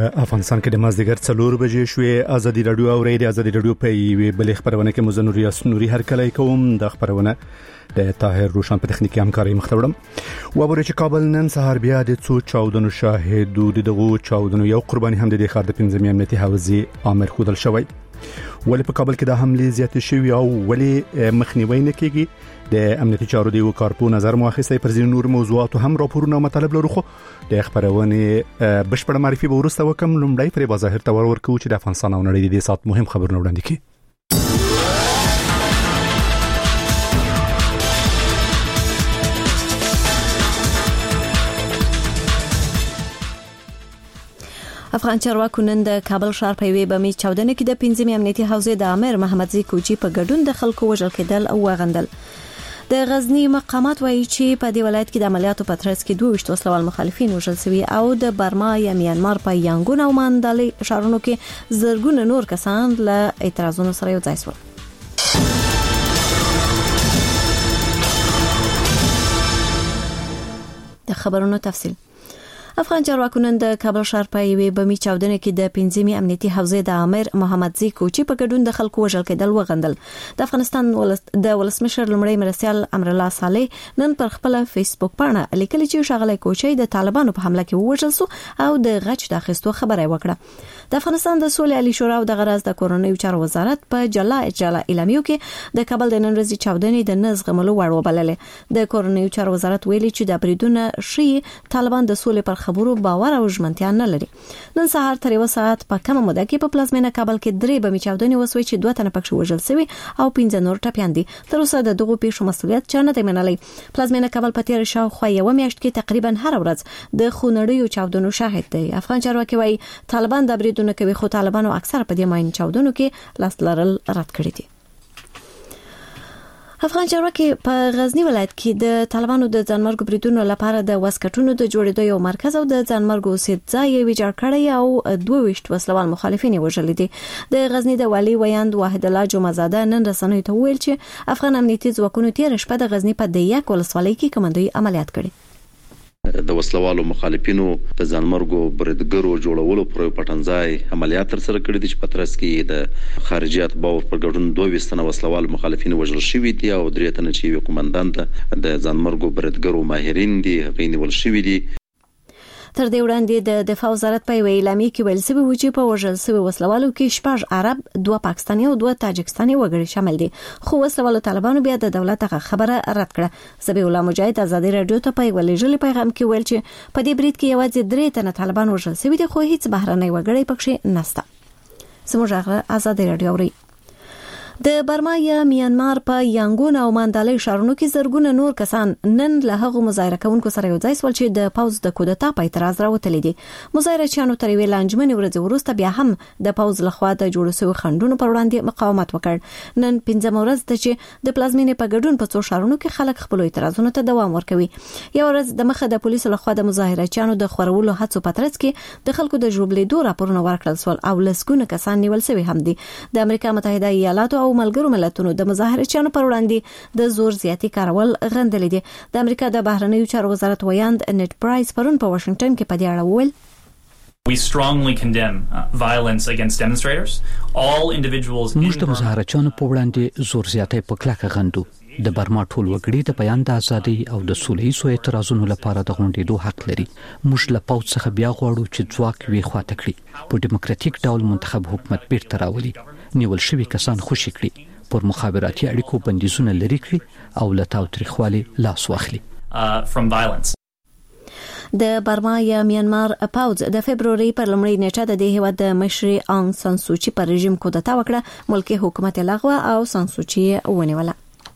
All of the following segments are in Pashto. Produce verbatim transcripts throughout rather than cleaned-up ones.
په افغانستان کې د مازدیګر څلور بجې شوې. ازادي رادیو او ریډیو ازادي رادیو په یوې بلې خبرونه کې مزنور یاسنوري هر کله کوم د خبرونه د طاهر روشن په تخنیکی همکاري مختوړم. وبره چې کابل نن سهار بیا د څو چاودنو شاهد د دغه چاودنو یو قرباني هم د ښار د پنځمې امنیتي حوزې امر خودل شوی. ولې په کابل کې د حملې زیاتې شوی او ولې مخنیوي نه کیږي د امنیتي چارو دی کارپو نظر مؤخصي پر ځینو نور موضوعات هم راپورونه مطالب لرو. خو د خبرونه بشپړ معرفي به ورسته وکم. لومړی پر بظاهر تور ورکو چې د افغانستان او نړۍ د سات مهم خبرونه وړاندې کړي. افغان چارواکو نن د کابل ښار په یوې بمي چاودنه کې د پنځمې امنیتي حوزې د امیر محمد زی کوچی په ګډون د خلکو وژل کېدل او وغندل. د غزنی مقامات وایي چې په دې ولایت کې د عملیاتو په ترڅ کې دوه ویشت وسلوال مخالفین وژل شوي او د برما یا میانمار په یانګون او ماندالي ښارونو کې زرګونه نور کسان له اعتراضونو سره یو ځای شول. د خبرونو تفصیل. افغان چارواکو نن د کابل ښار په یوې بمي چاودنه کې د پنځمې امنیتي حوزې د امیر محمد زی کوچی په ګډون د خلکو وژل کېدل وغندل. د افغانستان ولس د ولسمشر لمړی مرستيال امر الله صالح نن پر خپل فیسبوک باندې لیکلي چې شغله کوچی د طالبانو په حمله کې وژل شو او د غچ د اخیستو خبره وکړه. د افغانستان د سولې عالی شورا او د غراز د کورونی چارو وزارت په جلا اجلا اعلامیو کې د کابل د نن ورځې چاودنې د نزغملو وړ وبللې. د کورونی چارو وزارت ویلي چې د بریدونه شي طالبان د سولې پر خبرو باور او ژمنتیا نه لري. نن سهار تر یو ساعت په کومه موده کې په پلازمینه کابل کې درې بمي چاودنې وسوي چې دوه تنه پکښ وژل شوي او پنځه نور ټپيان دي. تر اوسه د دغو پیښو مسؤلیت چا نه دی منلی. پلازمینه کابل په تیر شاوخوا یو میاشت کې تقریبا هر ورځ د خونړیو چاودنو شاهد دی. افغان چارواکي وایي طالبان د بریدونه کوي خو طالبانو اکثر په دې ماین چاودنو کې لاس لرل رد کړی دي. افغان چارواکي په غزنی ولایت کې د طالبانو د ځانمرګ بریدونو لپاره د وسکټونو د جوړېدو یو مرکز او د ځانمرګ اوسېد ځای ویجاړ کړی او دوه ویشت وسلوال مخالفین وژل دي. د غزنی د والی ویاند واحد الله جمعزاده نن رسنیو ته ویل چې افغان امنیتي ځواکونو تیر شپه د غزنی په دیاک ولسوالۍ کې کمانډوي عملیات کړي. د وسلوالو مخالفینو د ځانمرګو بریدګرو جوړولو پر پټنځای عملیات تر سره کړي دي چې په ترڅ کې د خارجيات باور پر ګډون دوه ویشت تنه وسلوال مخالفین وژل شوي دي او درې تنه چې یو کمانډانت د ځانمرګو بریدګرو ماهرین دي هغه نیول شوي دي. تر دې وړاندې د دفاع وزارت په ویلي اعلامیه کې ویل شوی و چې په وژل شوی وسلوالو کې شپږ عرب، دوه پاکستاني او دوه تاجکستاني وګړي شامل دي. خو وسلوالو طالبانو بیا د دولت هغه خبره رد کړه. ذبیح الله مجاهد ازادي رادیو ته په ولېجلي پیغام کې ویل چې په دې برید کې یوازې درې تنه طالبان وژل شوي دي خو هیڅ بهرنی وګړي پکې نشته. زموږ هغه ازادي رادیو اوري. د برما یا میانمار په یانګون او ماندالي ښارونو کې زرګونه نور کسان نن له هغو مظاهره کوونکو سره یو ځای شول چې د پوز د کودتا په اعتراض راوتلي دي. مظاهرچیانو تر یوې لانجمنې ورځې وروسته بیا هم د پوز لخوا د جوړو شویو خنډونو پر وړاندې مقاومت وکړ. نن پنځمه ورځ ده چې د پلازمینې په ګډون په څو ښارونو کې خلک خپل اعتراضونو ته دوام ورکوي. یو ورځ د مخه د پولیسو لخوا د مظاهرچیانو د خورولو هڅو په ترڅ کې د خلکو د ژوبلېدو راپورونه ورکړل شول او لسګونه کسان نیول شوي هم دي. د امریکا متحده ایالاتو او ملګرو ملتونو د مظاهرچیانو پر وړاندې د زور زیاتی کارول غندلې دي. د امریکا د بهرنیو چارو وزارت ویاند نت پرایس پرون په واشنگټن کې په دې اړه وویل We strongly condemn uh, violence against demonstrators. All individuals موږ د مظاهرچیانو په وړاندې زور زیاتی په کلکه غندو. د برما ټول وګړي د بیان د ازادۍ او د سولهییزو اعتراضونو لپاره د غونډېدو حق لري. موږ له پوځ څخه بیا غواړو چې ځواک وی خواته کړي، په دیموکراتیک ډول منتخب حکومت بیرته راولي، نیول شوي کسان خوشي کړي، پر مخابراتي اړیکو بندیزونه لري کړي او له تاوتریخوالي لاس واخلي. from violence. د برما یا میانمار پوز د فبروري پر لومړۍ نیټه د دې هیواد د مشرې آنګ سان سوچي پر رژیم کودتا وکړه. ملکي حکومت لغوه او سان سوچي ونیوله.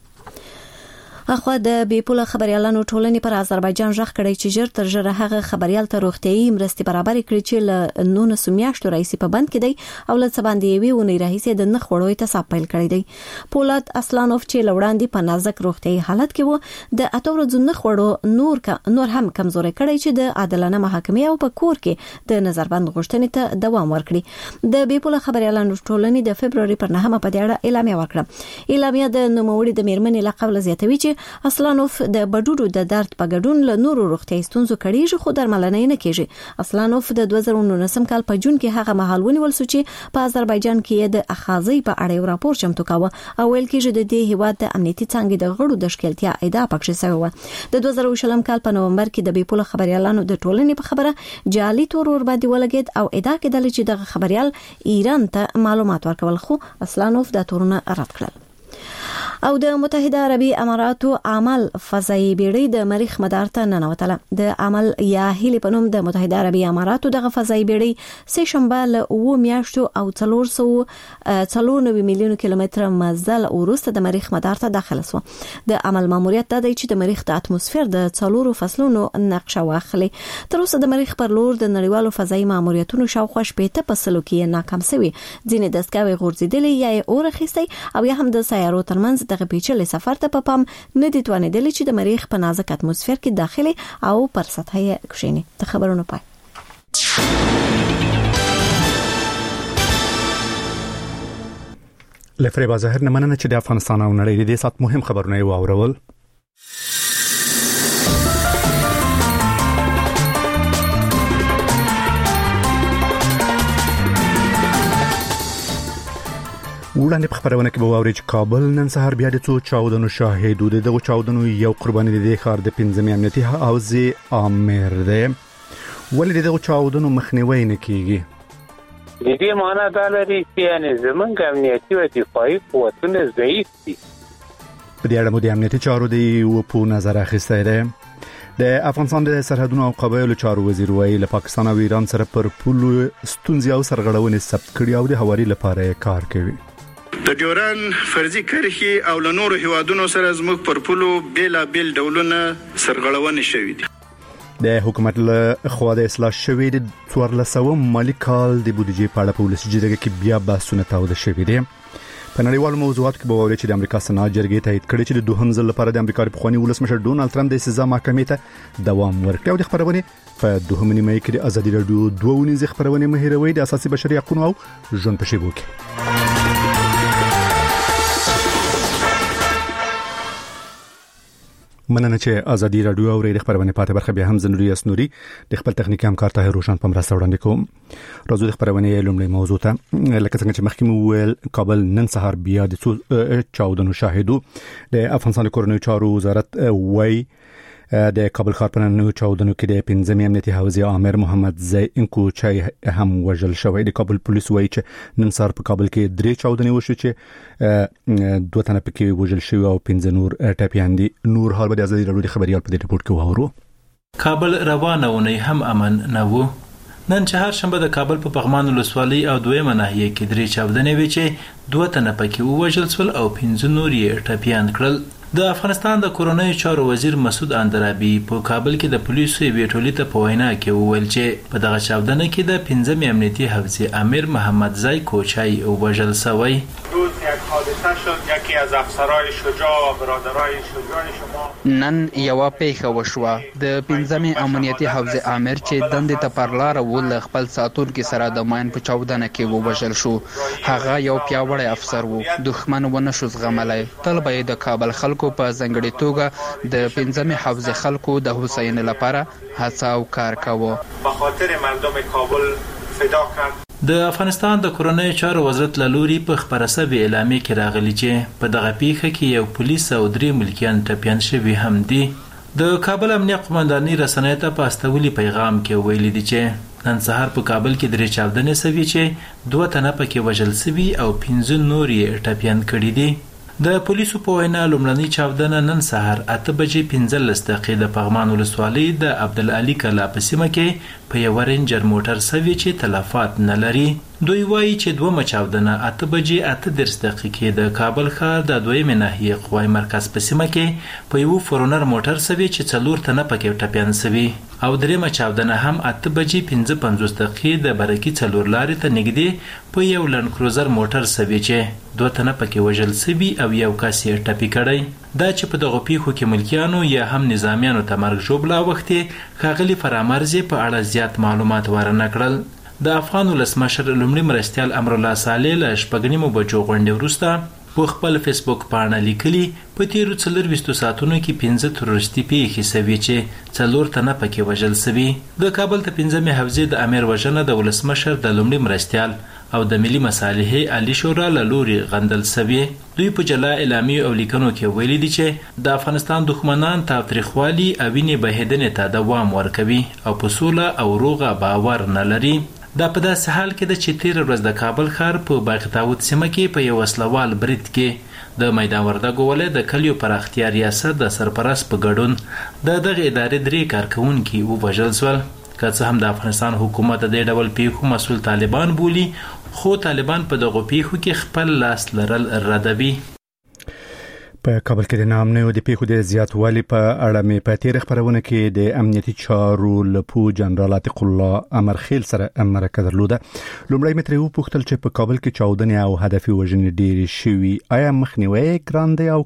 اخو د بیپوله خبريالانو ټولنې پر آذربایجان ژغ کړی چې ژر تر ژره هغه خبريال ته روغتيایي مرستې برابر کړي چې له نولس میاشتو راځي په بند کې دی او له سباندې وی ونی راځي د نخ وړوي ته پیل کړی دی. پولاد اسلانوف چې لوړاندې په نازک روغتيایي حالت کې وو د اتو ورځو نخ وړو نور کا نور هم کمزوري کړی چې د عادلانه محاکمې او په کور کې د نظربند غوښتنې ته دوام ورکړي. د بیپوله خبريالانو ټولنې د فبرवरी پر نهمه په دې اړه اعلامیه وکړه. اعلامیه د نوموړي د میرمنې لقب لزیاتوي چې چې اسلانوف د بډوډو د درد په ګډون له نورو روغتیايي ستونزو کړيږي خو درملنه نه کیږي. اسلانوف د دوه زره نولسم کال په جون کې هغه مهال ونیول شو چې په آذربایجان کې د اخاذي په اړه یو راپور چمتو کاوه او ویل کېږي د دې هیواد د امنیتي څنګه د غړو د ښکېلتیا ادعا پکې شوی و. د دوه زره شلم کال په نومبر کې د بیپوله خبريالانو د ټولنې په خبره جعلي تور ور باندې ولګید او ادعا کېدل چې دغه خبريال ایران ته معلومات ورکول خو اسلانوف د تورونه رد کړل. او د متحده عربي اماراتو عمل فضایي بیړۍ د مریخ مدار ته ننوتله. د عمل یا هیلی په نوم د متحده عربي اماراتو دغه فضایي بیړۍ سه شنبه له اوه میاشتو او څلور سوه څلور نوي میلیون کیلومتر مزل وروسته د مریخ مدار ته داخله شو. د عمل ماموریت د چې د مریخ د اتموسفیر د څلورو فصلونو نقشه واخلي. تر اوسه د مریخ پر لور د نړیوالو فضایي ماموریتونو شاوخوا شپږ فصلو کې ناکام شوي. ځینې دستګاوې غورځېدلې یا یې اورخیستي او یا هم د سیارو ترمنځ دغه پیچلې سفر ته په پام نه دي توانېدلې چې د مریخ په نازک اتموسفیر کې داخلي او پر سطح یې کښینی. د خبرونو پای. لفریبا ظاهر نه مننه چې د افغانستان او نړۍ د سات مهم خبرونه یې واورول. وړاندې په خبرونه کې به واوري چې کابل نن سهار بیا د څو چاودنو شاهد و. دغه چاودنو یو قرباني د ښار د پنځمې امنیتي حوزې امیر دی. ولې دغه چاودنو مخنیوي نه کیږي؟ د دې معنا دا لري چې یعنی زمونږ امنیتي او دفاعي قوتونه ضعیف دي. په دې اړه مو د امنیتي چارو دی او په نظر اخیستی دی. د افغانستان د سرحدونو او قبایلو چارو وزیر وایي له پاکستان او ایران سره پر پولو ستونزې او سرغړونې ثبت کړي او د هواري لپاره کار کوي. د ډیورن فرضي کرښې او له نورو هیوادونو سره زموږ پر پولو بیلا بیل ډولونه سرغړونې شوې دي. د حکومت له خوا د اصلاح شوې د څوارلسم مالي کال د بودیجې په اړه په ولسي جرګه کې بیا بحثونه تاوده شوي دي. په نړیوالو موضوعاتو کې به واوري چې د امریکا سنات جرګې تایید کړی چې د دوهم ځل لپاره د امریکا پخوانی ولسمشر ډونالد ټرمپ د سزا محکمې ته دوام ورکړي. او د خبرونه په دوهم نیمه کې د ازادي رادیو دوه ونیزه خبرونه مهیروي د اساسي بشري حقوقو او ژوند په شیبو کې. مننه چې ازادي رادیو او د خبرونه پاتې برخه بیا هم زنوري اسنوري د خپل تخنیکی همکار طاهر روشن په مرسته وړاندې کوم. راځو د خبرونه لومړی موضوع ته. لکه څنګه چې مخکې مو ویل کابل نن سهار بیا د څو چاودنو شاهدو. د افغانستان کورنۍ چارو وزارت وایي د کابل ښار په نننیو چاودنو کې د پنځمې امنیتي حوزې امیر محمد زی انکوچای هم وژل شوی. د کابل پولیس وایي چې نن سهار په کابل کې درې چاودنې وشوې چې دوه تنه پکې وژل شوي او پنځه نور ټپیان دي. نور حال به د ازادي رادیو خبريال په دې رپورت کې واورو. کابل روانه ونی هم امن نه و. نن چهار شنبه د کابل په پغمان ولسوالۍ او دویمه ناحیه کې درې چاودنې وې چې دوه تنه پکې وژل شول او پنځه نور یې ټپیان کړل. د افغانستان د کورونای چارو وزیر مسعود اندرابي په کابل کې د پولیسو یوې ټولۍ ته په وینا کې وویل چې په دغه چاودنه کې د پنځمې امنیتي حوزې امیر محمد زی کوچای وژل شوی. روز یک حادثه شد. یکی از افسرهای شجاع و برادرای شجاع شما نن یو پیښه وشوه. د پنځمې امنیتي حوزې امیر چې دندې ته پر لار ول خپل ساتونکو سره د ماین په چاودنه کې وژل شو. هغه یو پیاوړی افسر وو. دښمن ونه شو زغملای. طلبه د کابل خلکو په ځنګړې توګه د پنځمې حوزې خلکو د حسین لپاره هڅه او کار کاوه. به خاطر مردم کابل فدا کرد. د افغانستان د کورونای چارو وزارت له لوري په خبره سوي اعلامیه کې راغلي چې په دغه پیښه کې یو پولیس او درې ملکیان ټپیان شوي هم دي. د کابل امنیه قومندانۍ رسنیو ته په استولي پیغام کې ویلي دي چې نن سهار په کابل کې درې چاودنې شوي چې دوه تنه پکې وژل شوي او پنځه نور یې ټپیان کړي دي. د پولیسو په وینا لومړنۍ چاودنه نن سهار اته بجې پنځلس دقیقې د پغمان ولسوالۍ د عبدالعلي کلا په سیمه کې په یو رینجر موټر سوي چې تلفات نه لري. دوی وایي چې دوه چاودنه اته بجې اته دېرش دقیقې د کابل ښار د دویمې ناحیې قوای مرکز په سیمه کې په یو فورونر موټر سوي چې څلور تنه پکې ټپیان سوي او درېمه چاودنه هم اته بجې پنځه پنځوس دقیقې د برکي څلور لارې ته نږدې په یو لند کروزر موټر سوي چې دوه تنه پکې وژل سوي او یو کس یې ټپي کړی. دا چې په دغه پیښو کې ملکیانو یا هم نظامیانو ته مرګ ژوبله اوښتې ښاغلي فرامرزي په اړه زیات معلومات ورنه کړل. د افغان ولسمشر لومړي مرستیال امرالله صالح له شپږ نیمو بجو غونډې وروسته په خپل فیسبوک باندې لیکلي په تیرو څلورویشتو ساعتونو کې پنځه تروریستي پیښې شوې چې څلور تنه پکې وژل شوي. د کابل د پنځمې حوزې د امیر وژنه د ولسمشر د لومړي مرستیال او د ملي مصالحې علي شورا له لوري غندل شوی. دوی په جلا اعلامیو او لیکنو کې ویلي دي چې د افغانستان دښمنان تاوتریخوالي او وینې بهیدنې ته دوام ورکوي او په سوله او روغه باور نه لري. دا په داسې حال کې ده چې تېره ورځ د کابل ښار په باغ داود سیمه کې په یو وسلوال برید کې د میدان وردګو ولایت د کلیو پراختیا ریاست د سرپرست په ګډون د دغه ادارې درې کارکوونکي ووژل شول. که څه هم د افغانستان حکومت د دې ډول پیښو مسؤل طالبان بولي، خو طالبان په دغه پیښو کې خپل لاس لرل ردوي. په کابل کې د نامنیو د پیښو د زیاتوالي په اړه مې په تیر خبرونه کې د امنیتي چارو لپو جنرال عتیق الله امرخیل سره مرکه درلوده. لومړی مې ترې وپوښتل چې په کابل کې چاودنې او هدفي وژنې ډېرې شوي، آیا مخنیوی ګران دی او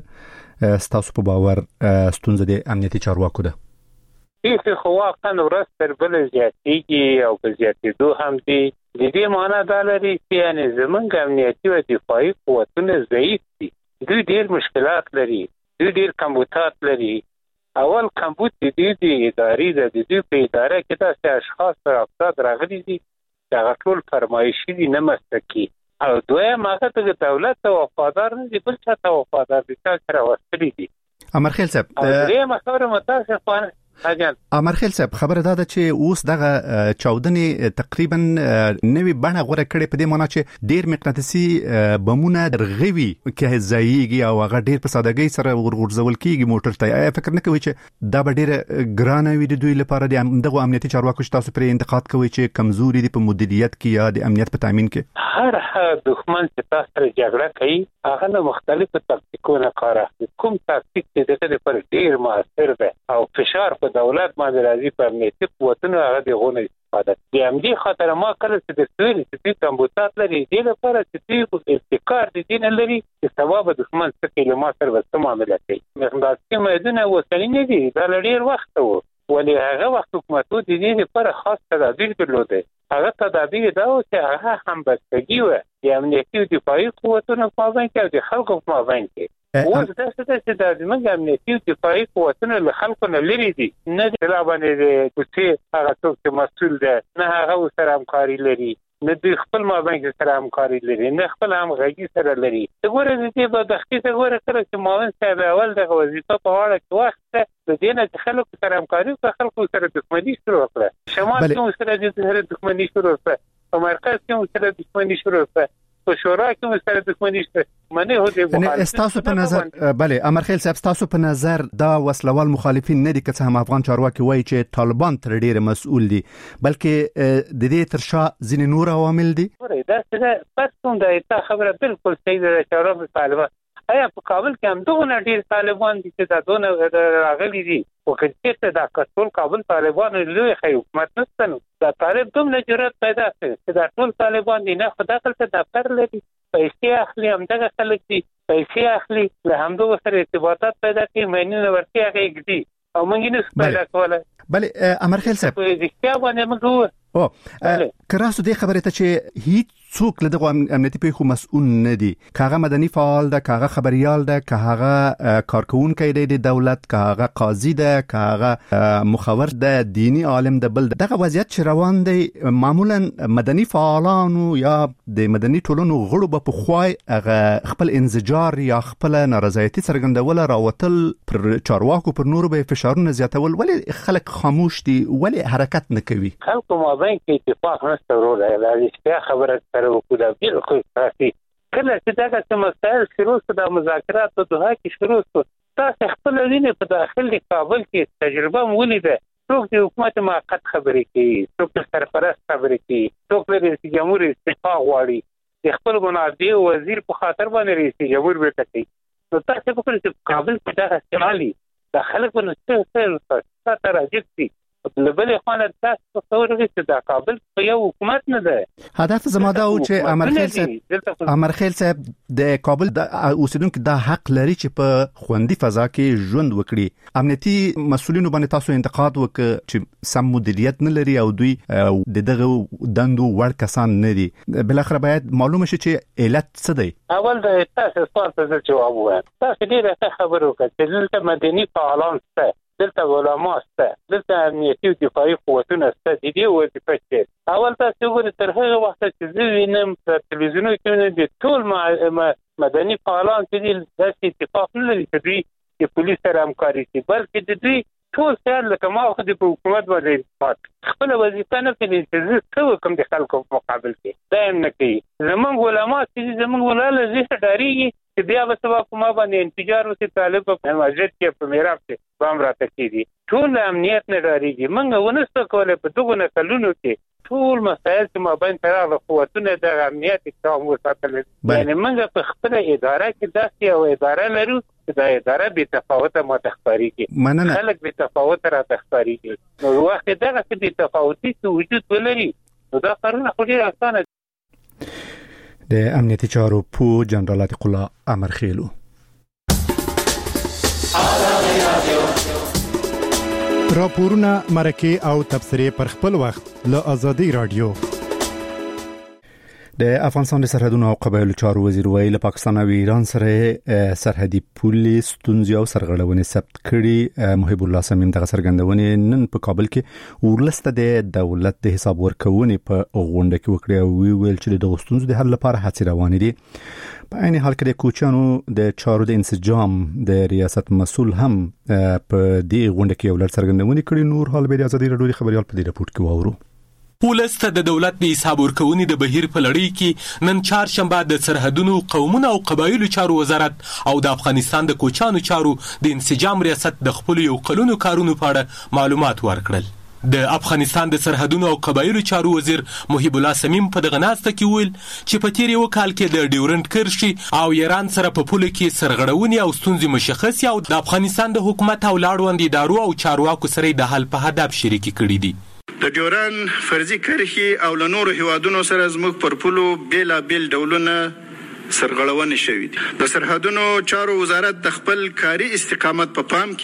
که ستاسو په باور ستونزه د امنیتي چارواکو ده؟ پیښې خو واقعا ورځ تر بلې زیاتېږي او په زیاتېدو هم دي. د دې معنا دا لري چې یعنې زموږ امنیتي او دفاعي قوتونه ضعیف دي. دوی ډېر مشکلات لري، دوی ډېر کمبودات لري. اول کمبود د دوی د ادارې ده. د دوی په اداره کې داسې اشخاص او افراد راغلي دي چې هغه ټول فرمایشي دي، نه مسلکي. او دویم هغه د دولت ته وفادار نه دي، بل چا ته وفادار دي، چا سره وستلي دي. امرخیل صاحب، درېیمه خبره متاسفانه امرخیل صاحب، خبره دا ده چې اوس دغه چاودنې تقریبا نوې بڼه غوره کړې په دې معنی چې ډېر مقناطیسي بمونه درغوي کې ځایږي او هغه ډېر په سادهګۍ سره ورغورځول کېږي موټر ته. آیا فکر نه کوي چې دا به ډېره ګرانه وي د دوی لپاره، د دغه امنیتي چارواکو چې تاسو پرې انتقاد کوئ چې کمزوري دي په مدیریت کې یا د امنیت په تامین کې؟ هر هغه دښمن چې تاسو سره جګړه کوي هغه له مختلفو تاکتیکونو کار اخلي. کوم تاکتیک چې دغه لپاره ډېر موثر دی او فشار په دولت باندې راځي په امنیتي قوتونو هغه دغه استفاده. د همدې خاطر ما کله چې د سویل چې کمبودات لري دې لپاره چې دوی ابتکار د دین لري چې سبب دښمن څخه کلمات سره وسته معاملې کوي. مخنداسي مېدونه وسلې نه دي، دا ډېر وخت وو، ولې هغه وخت حکومتو د دې لپاره خاص تدابیر درلوده. هغه تدابیر دا و چې هغه همبستګي و د امنیتي او دفاعي قوتونو په مابین کې او د خلکو په مابین کې. اوس داسې ده چې د زموږ امنیتي او دفاعي قوتونه له خلکو نه لرې دي، نه د لا باندې د کوڅې هغه څوک چې مسؤل ده، نه هغه سره همکاري لري، نه دوی خپل مابین کې سره همکاري لري، نه خپل همغږي سره لري. ته ګوره د دې بدبختي ته ګوره کله چې معاون صاحب اول دغه وظیفه په غاړه کې واخیسته، د دې نه چې خلکو سره همکاري وکړه، خلکو سره دښمني شروع کړه. شمال کې هم سره د سره دښمني شروع کړه، په مرکز کې هم سره دښمني شروع کړه، په شورا کې هم سره دښمني شروع منه هو دې نه. تاسو په نظر بله امرخیل صاحب، تاسو په نظر دا وسلوال مخالفین نه دي که څه هم افغان چارواکي وایي چې طالبان تر ډیره مسؤل دي، بلکې د دې تر شا ځینې نور عوامل دي؟ دا څه پښتون دا تا خبره بالکل صحیح ده چې عرب طالبان آیا په کابل کې هم دغه ډیر طالبان دي چې دا دونه راغلي دي، او کله دا کټول کابل طالبان لوی حکومت نستنو دا طالب دوم نه جرأت پیدا کړي چې دا ټول طالبان دي نه خدا کله دفتر لري، پیسې اخلي، هم دغه خلک دي پیسې اخلي، له همدغه سره ارتباطات پیدا کوي، مینونه ورته هغه دي او موږ نه پیدا کوله. بله امرخیل صاحب، په دې کې باندې موږ او کراسو دې خبره ته چې هیڅ څوک له دغه امنیتي پیښو مسؤل نه دي، کاغه مدني فعال ده، کاغه خبريال ده، کاغه کارکونکي دی د دولت، کاغه قاضي ده، کاغه مخور ده، دینی عالم ده. بل دغه وضعیت چې روان دی معمولا مدني فعالانو یا د مدني ټولنو غړو په خوای هغه خپل انزجار یا خپل نارضایتي څرګندول راوتل پر چارواکو پر نورو به فشارونه زیاتول، ولې خلک خاموش دي، ولې حرکت نه کوي؟ خلکو مابین کې اتفاق نشته وروره، دا هیڅ خبره سره وکړه بالکل صحیح. کله چې دغه مسائل شروع شو د مذاکرات په دوحه کې شروع شو، تاسو خپل وینې په داخل کابل کې تجربه ولیده، څوک د حکومت موقت خبرې کوي، څوک سرپرست خبرې کوي، څوک د رئیس جمهور استعفا غواړي، د خپل منابع وزیر په خاطر باندې رئیس جمهور بیرته کوي. نو تاسو په کابل کې دغه استعمالي د خلکو په نسبت سره راځي بلبل خانه تاسو تصور چې دا کابل په یو حکومت نه ده. هدف زما دا و چې امرخیل صاحب امرخیل صاحب د کابل د اوسیدونکو د حق لري چې په خوندي فضا کې ژوند وکړي. امنیتي مسولینو باندې تاسو انتقاد وکړ چې سم مدیریت نه لري او دوی د دغه دندو وړ کسان نه دي. بل اخر باید معلومه شي چې علت څه دی. اول د تاسو سوال ته جواب وایم. تاسو ډیره خبرو وکړه چې دلته مدني فعالان شته، دلته علما شته، دلته امنیتي او دفاعي قوتونه شته. د دې وظیفه چې اول تاسو وګورئ تر هغه وخت چې زه وینم په تلویزیونو کې د ټول مدني فعالان چې د اتفاق نه لري چې دوی د پولیس سره همکاري کوي، بلکې د دوی ټول خیال لکه ما خو د حکومت باندې خپل وظیفه نه کوي چې زه څه کوم د خلکو په مقابل کې دا نه کوي. زمونږ علما چې زمونږ ولاله زه ډاریږي چې بیا به سبا په ما باندې انتظار وکړي طالب په مسجد کې په میراب کې بام راته کیږي. ټول امنیت نه ډاریږي. موږ ونسته کولای په دغه نکلونو کې ټول مسایل چې ما باندې تراغه قوتونه د امنیت اقدام وساتل. یعنی موږ په خپل اداره کې داسې یو اداره لرو چې دا اداره به تفاوته متخفاری کې خلک به تفاوت را تخفاری کې نو وخت دغه چې به تفاوتي وجود ولري نو دا قرار خو ډیر اسانه. د امنیتي چارو پو جنرال عتیق الله امرخیلو. راپورونه مرکه او تبصره پر خپل وخت له آزادي رادیو. د افغانستان د سرحدونو او قبایلو چارو وزیر ویل پاکستان او ایران سره سرحدي پولیس ستونزې او سرغړونې ثبت کړي. محب الله سمیم دغه سرګندونې نن په کابل کې ورلسته د دولت د حساب ورکونې په غونډه کې وکړي او ویل چې د ستونزو د حل لپاره هڅې روانې دي. په عین حال کې د کوچانو د چارو د انسجام د ریاست مسؤل هم په دې غونډه کې ولر سرګندونې کړي. نور حال به د ازادي رادیو خبريال په دې رپورت کې واورو. پولیس ته د دولت د حساب ورکونې د بهیر په لړۍ کې نن چهارشنبه د سرحدونو قومونو او قبایلو چارو وزارت او د افغانستان د کوچانو چارو د انسجام ریاست د خپل یو قانوني کارونو په اړه معلومات ورکړل. د افغانستان د سرحدونو او قبایلو چارو وزیر محب الله سمیم په دغه ناسته کې ویل چې په تیر یو کال کې د ډیورنډ کرښې او ایران سره په پوله کې سرغړونې او ستونزې مشخص او د افغانستان د حکومت او لاړوند ادارو او چارواکو سره د حل په هدف شریک کړي دي. د ډیورن فرضي کرښې او له نورو هیوادونو سره زموږ پر پولو بیلا بیل ډولونه سرغړونې شوې دي. د سرحدونو چارو وزارت د خپل کاري استقامت په پام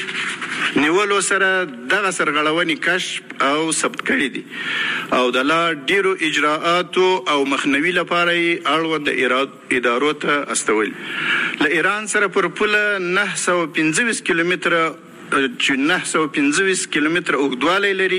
کې نیولو سره دغه سرغړونې کشف او ثبت کړي دي او د لا ډیرو اجراءاتو او مخنیوي لپاره یې اړوند ادارو ته استول. له ایران سره پر پوله نهه سوه پنځه ویشت کیلومتره چې نهه سوه پنځه ویشت کیلومتره اوږدوالی لري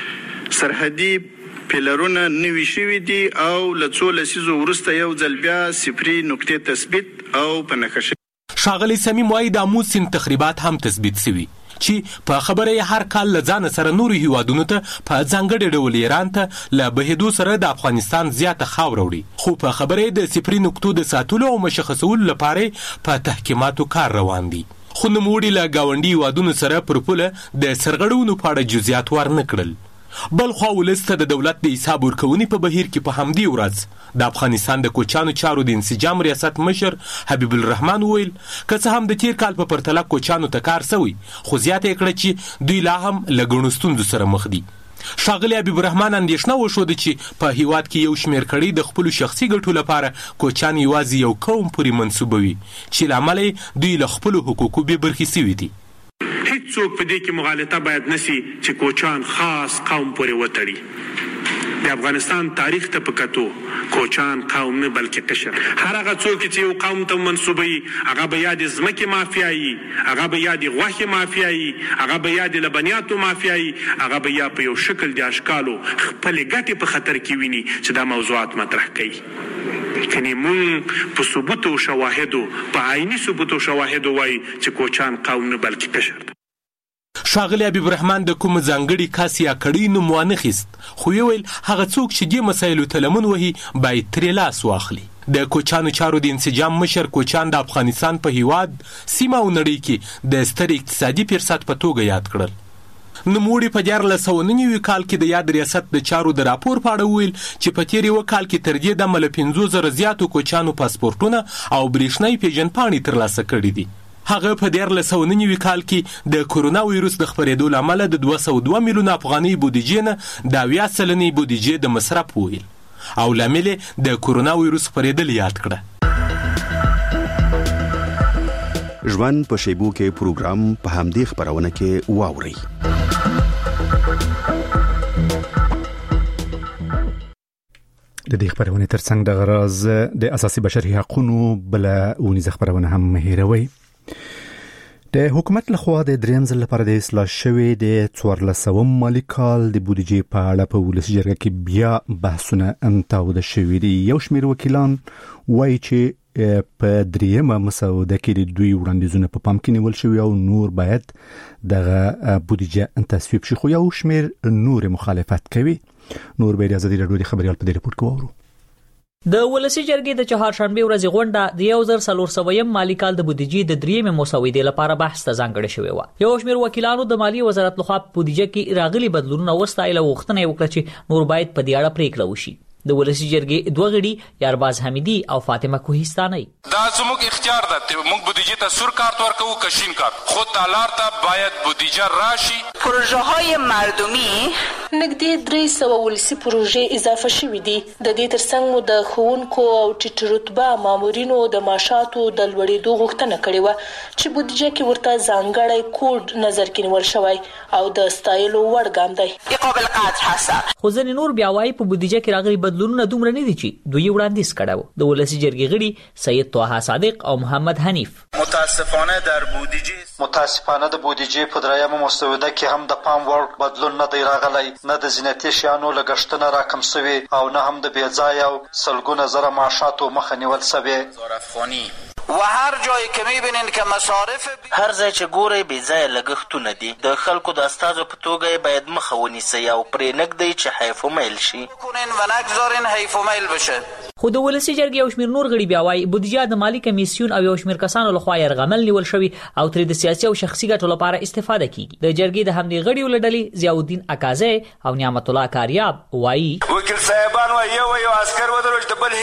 سرحدي پیلرونه نوي شوي دي او له څو لسیزو وروسته یو ځل بیا صفري نقطې تثبیت او په نښه شوي. ښاغلی سمیم وایي د آمو سیند تخریبات هم تثبیت شوي چې په خبره هر کال له ځانه سره نورو هیوادونو ته په ځانګړي ډول ایران ته له بهېدو سره د افغانستان زیاته خاوره وړي خو په خبره د صفري نقطو د ساتلو او مشخصولو لپاره په تحکیماتو کار روان دي. خو نوموړي له ګاونډي هیوادونو سره پر پوله د سرغړونو په اړه جزئیات ورنه کړل. بل خو ولس ته د دولت د حساب ورکونې په بهیر کې په همدې ورځ د افغانستان د کوچانو چارو د انسجام ریاست مشر حبیب الرحمن ویل که څه هم د تیر کال په پرتله کوچانو ته کار شوی خو زیاته کړه چې دوی لا هم له ګڼو ستونزو سره مخ دي. ښاغلی حبیب الرحمن اندېښنه وښوده چې په هیواد کې یو شمېر کړي د خپلو شخصي ګټو لپاره کوچان یوازې یو قوم پورې منسوبوي چې له امله دوی له خپلو حقوقو بې برخې سوي دي. هیڅوک په دې کې مغالطه باید نسی چې کوچان خاص قوم پورې وتړي. د افغانستان تاریخ ته په کتو کوچان قوم نه بلکې قشر هر هغه څوک چې یو قوم ته منسوبوي هغه به یا د ځمکې مافیایي هغه به یا د غوښې مافیایي هغه به یا د لبنیاتو مافیایي هغه به یا په یو شکل د اشکالو خپلې ګټې په خطر کې ویني چې دا موضوعات مطرح کوي. کني مونږ په ثبوت او شواهدو په عیني ثبوت او شواهدو وایي چې کوچان قوم نه بلکې قشر ده. ښاغلی حبیب الرحمن د کوم ځانګړي کس یا کړۍ نوم وانخیست خو ویل هغه څوک چې دې مسایلو ته لمن وهي باید ترې لاس واخلي. د کوچانو چارو د انسجام مشر کوچان د افغانستان په هیواد سیمه او نړۍ کې د ستر اقتصادي فرصت په توګه یاد کړل. نوموړي په دیارلس سوه نوي کال کې د یاد ریاست د چارو د راپور په اړه ویل چې په تیر یو کال کې تر دې دمه له پنځو زره زیاتو کوچانو پاسپورټونه او برېښنایي پیژندپاڼې ترلاسه کړي دي. هغه په دیارلس سوه نوي کال کې د کورونا وایروس د خپرېدو له امله د دوه سوه دوه میلیونه افغانۍ بودیجې نه د اویا سلنې بودیجې د مصرف وویل او لامل د کورونا وایروس خپرېدل یاد کړه. ژوند په شیبو کې پروګرام په همدې خبرونه کې واوري. د دې خبرونه ترڅنګ د غراز د اساسي بشري حقوقو بل ونیزه خبرونه هم مهیروي. د حکومت لخوا د دریم ځل لپاره د اصلاح شوې د څوارلسم مالي کال د بودیجې په اړه په ولسي جرګه کې بیا بحثونه انتاوده شوي دي. یو شمېر وکیلان وایي چې په دریمه مسوده کې د دوی وړاندیزونه په پام کې نیول شوي او نور باید دغه بودیجه تصویب شي، خو یو شمېر نور مخالفت کوي. نور به د ازادي راډیو د خبريال په دې رپورت کې وورو. د ولسی جرګې د چهارشنبه ورځې غونډه د یو زر څلور سوه مالی کال د بودیجې د دریمه مسودې لپاره بحث ته ځانګړې شوې و. یو شمېر وکیلانو د مالی وزارت لخوا په بودیجه کې راغلي بدلونونه وستایل او غوښتنه وکړه چې نور باید په دې اړه پریکړه وشي. د ولسی جرګې دوه غړي یارباز حمیدی او فاطمه کوهستاني دا زموږ اختیار ده چې موږ بودیجه ته سور کارت ورکو کشین کارت خود تالار ته باید بودیجه راشي. پروژه های مردمی نږدې درې سوه ولسی پروژې اضافه شوې دي. د دې ترڅنګ مو د ښوونکو او ټیټ رتبه مامورینو د معاشاتو د لوړېدو غوښتنه کړې وه چې بودیجه کې ورته ځانګړی کوډ نظر کې نیول شوی او د ستایلو وړ ګام دی. قابل قدر هڅه خو ځینې نور بیا وايي په بودیجه کې راغلي بدلونونه دومره نه دي چې دوی وړاندیز کړو. د ولسی جرګې غړي سید طه صادق او محمد حنیف متاسفانه در بودیجه متاسفانه د بودیجې په دریمه مسوده کې هم د پام وړ بدلون نه دی راغلی، نه د زینتي شیانو لګښتونه راکم شوي او نه هم د بې ځایه او سلګونه زره معاشاتو مخه نیول شوې. و هر جایی که میبینین که مصارف هر ځای چې ګورئ بې ځایه لګښتونه دي، د خلکو د استازو په توګه باید مخه ونیسئ او پرې نږدئ چې حیف و میل شي و نگذارین حیف و میل بشه. خو د ولسی جرګې یو شمېر نور غړي بیا وايي بودیجه د مالی کمیسیون او یو شمېر کسانو لخوا یرغمل نیول شوی او ترې د سیاسي او شخصي ګټو لپاره استفاده کیږي. د جرګې د همدې غړي ولډلې ضیاء الدین اکازه او نعمت الله کاریاب وایي وکیل صاحبان وایي یو یو عسكر ودرول د بل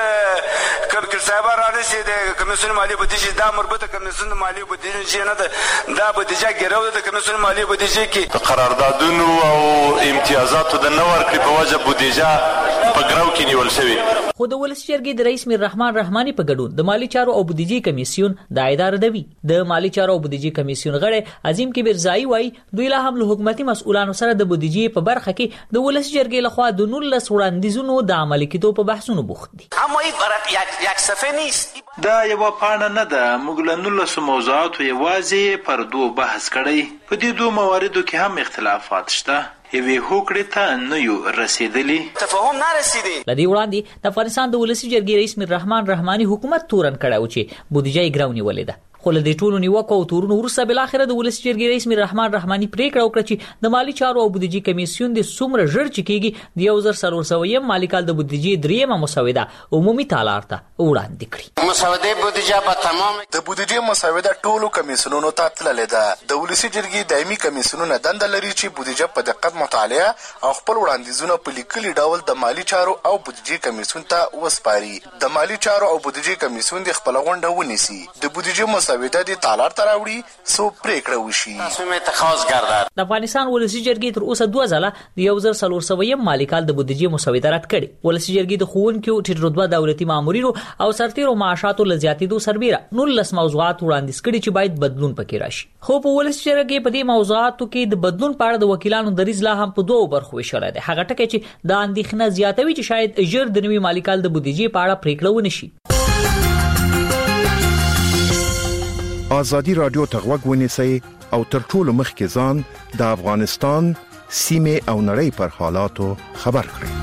هیڅ وکیل صاحبان راځي د کمیسیون مالی بودیجه دا مربوطه کمیسیون مالی بودیجه نه ده، دا بودیجه ګرو د کمیسیون مالی بودیجه کې قراردادونو او امتیازاتو د نور کړي په وجه بودیجه په ګراو کې نیول شوی. خو د ولسی جرګې د رئیس میر رحمان رحماني په ګډون د مالی چارو او بودیجې کمیسیون د اداره دوی د مالی چارو او بودیجې کمیسیون غړي عظیم کبیر زای وای دوی له هم له حکومتي مسؤلانو سره د بودیجې په برخه کې د ولسی جرګې لخوا د نولس وړاندیزونو د عملي کېدو په بحثونو بوخت دي. اما این ورق یک یک صفحه نیست، دا یو پاڼه نه ده. موږ له نولس موضوعاتو یوازې پر دوه بحث کړی. په دې دوه مواردو کې هم اختلافات شته. یوې هوکړې ته نه یو رسیدلی، تفاهم نه رسیدي. لدی وړاندې د افغانستان د ولسی جرګې رئیس میر رحمان رحماني حکومت تورن کړو چې بودیجه یې ګراونی ولیده. خو له دې ټولو نیوکو او تورونو وروسته بل اخر د ولسی جرګې رئیس میر رحمان رحماني پریکړه وکړه چې د مالی چارو او بودیجې کمیسیون د څومره ژر چې کېږي د یو زر څلور سوه مالی کال د بودیجې دریمه مسوده عمومي تالار ته وړاندې کړي. مسوده بودیجه په تمام د بودیجې مسوده ټولو کمیسیونونو ته تللې ده. د ولسی جرګې دایمي کمیسیونونه دنده لري چې بودیجه په دقت مطالعه او خپل وړاندیزونه په لیکلي ډول د مالی چارو او بودیجې کمیسیون ته وسپاري. د مالی چارو او بودیجې کمیسیون د خپل غونډه ونیسي، د بودیجې مسوده د تالار تراوړي سو پریکړه وشي. تصمیم اتخاذ ګرځي. د افغانستان ولسی جرګې تر اوسه دوه ځله د یو زر څلور سوه مالی کال د بودیجې مسوده رد کړي. ولسی جرګې د ښوونکو ټیټ رتبه دولتي مامورینو او سرتیرو معاشاتو له زیاتېدو سربیره نولس موضوعات وړاندیز کړي چې باید بدلون پکې راشي. خو په ولسی جرګې په دې موضوعاتو کې د بدلون په اړه د وکیلانو دریځ لا هم په دوه برخو ویشل دي. هغه ټکی چې د اندېښنه زیاتوي چې شاید ژر د نوي مالی کال د بودیجې په اړه پریکړه ونشي. ازادي رادیو ته غوږ ونیسئ او تر ټولو مخکې ځان د افغانستان سیمه او نړۍ پر حالاتو خبر کړئ.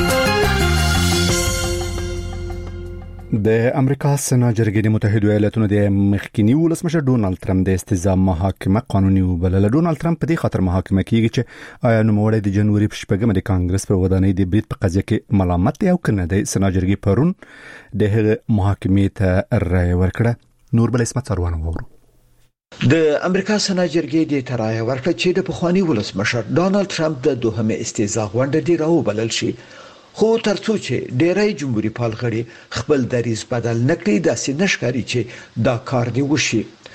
د امریکا سنا جرګې د متحده ایالاتونو د مخکینی ولسمشر ډونالد ترامپ د استزام محاکمه قانوني وبلله. ډونالد ترامپ په دې خاطر محاکمه کیږي چې آیا نوموړی د جنوري په شپږمه د کانګرس پر ودانۍ د بریټ په قضیه کې ملامت دی او کنه د سنا جرګې پرون د هغه محاکمې ته رائے ورکړه. نور بل اسمت سروانه وورو. د امریکا سنا جرګې د ترای ورکړه چې د پخوانی ولسمشر ډونالد ترامپ د دوهمه استیزا غونډه دی راوبلل شي، خو ترڅو چې ډیری جمهوریت پال غړي خپل دریځ بدل نکړي داسې نشکاري چې دا کار دی وشي.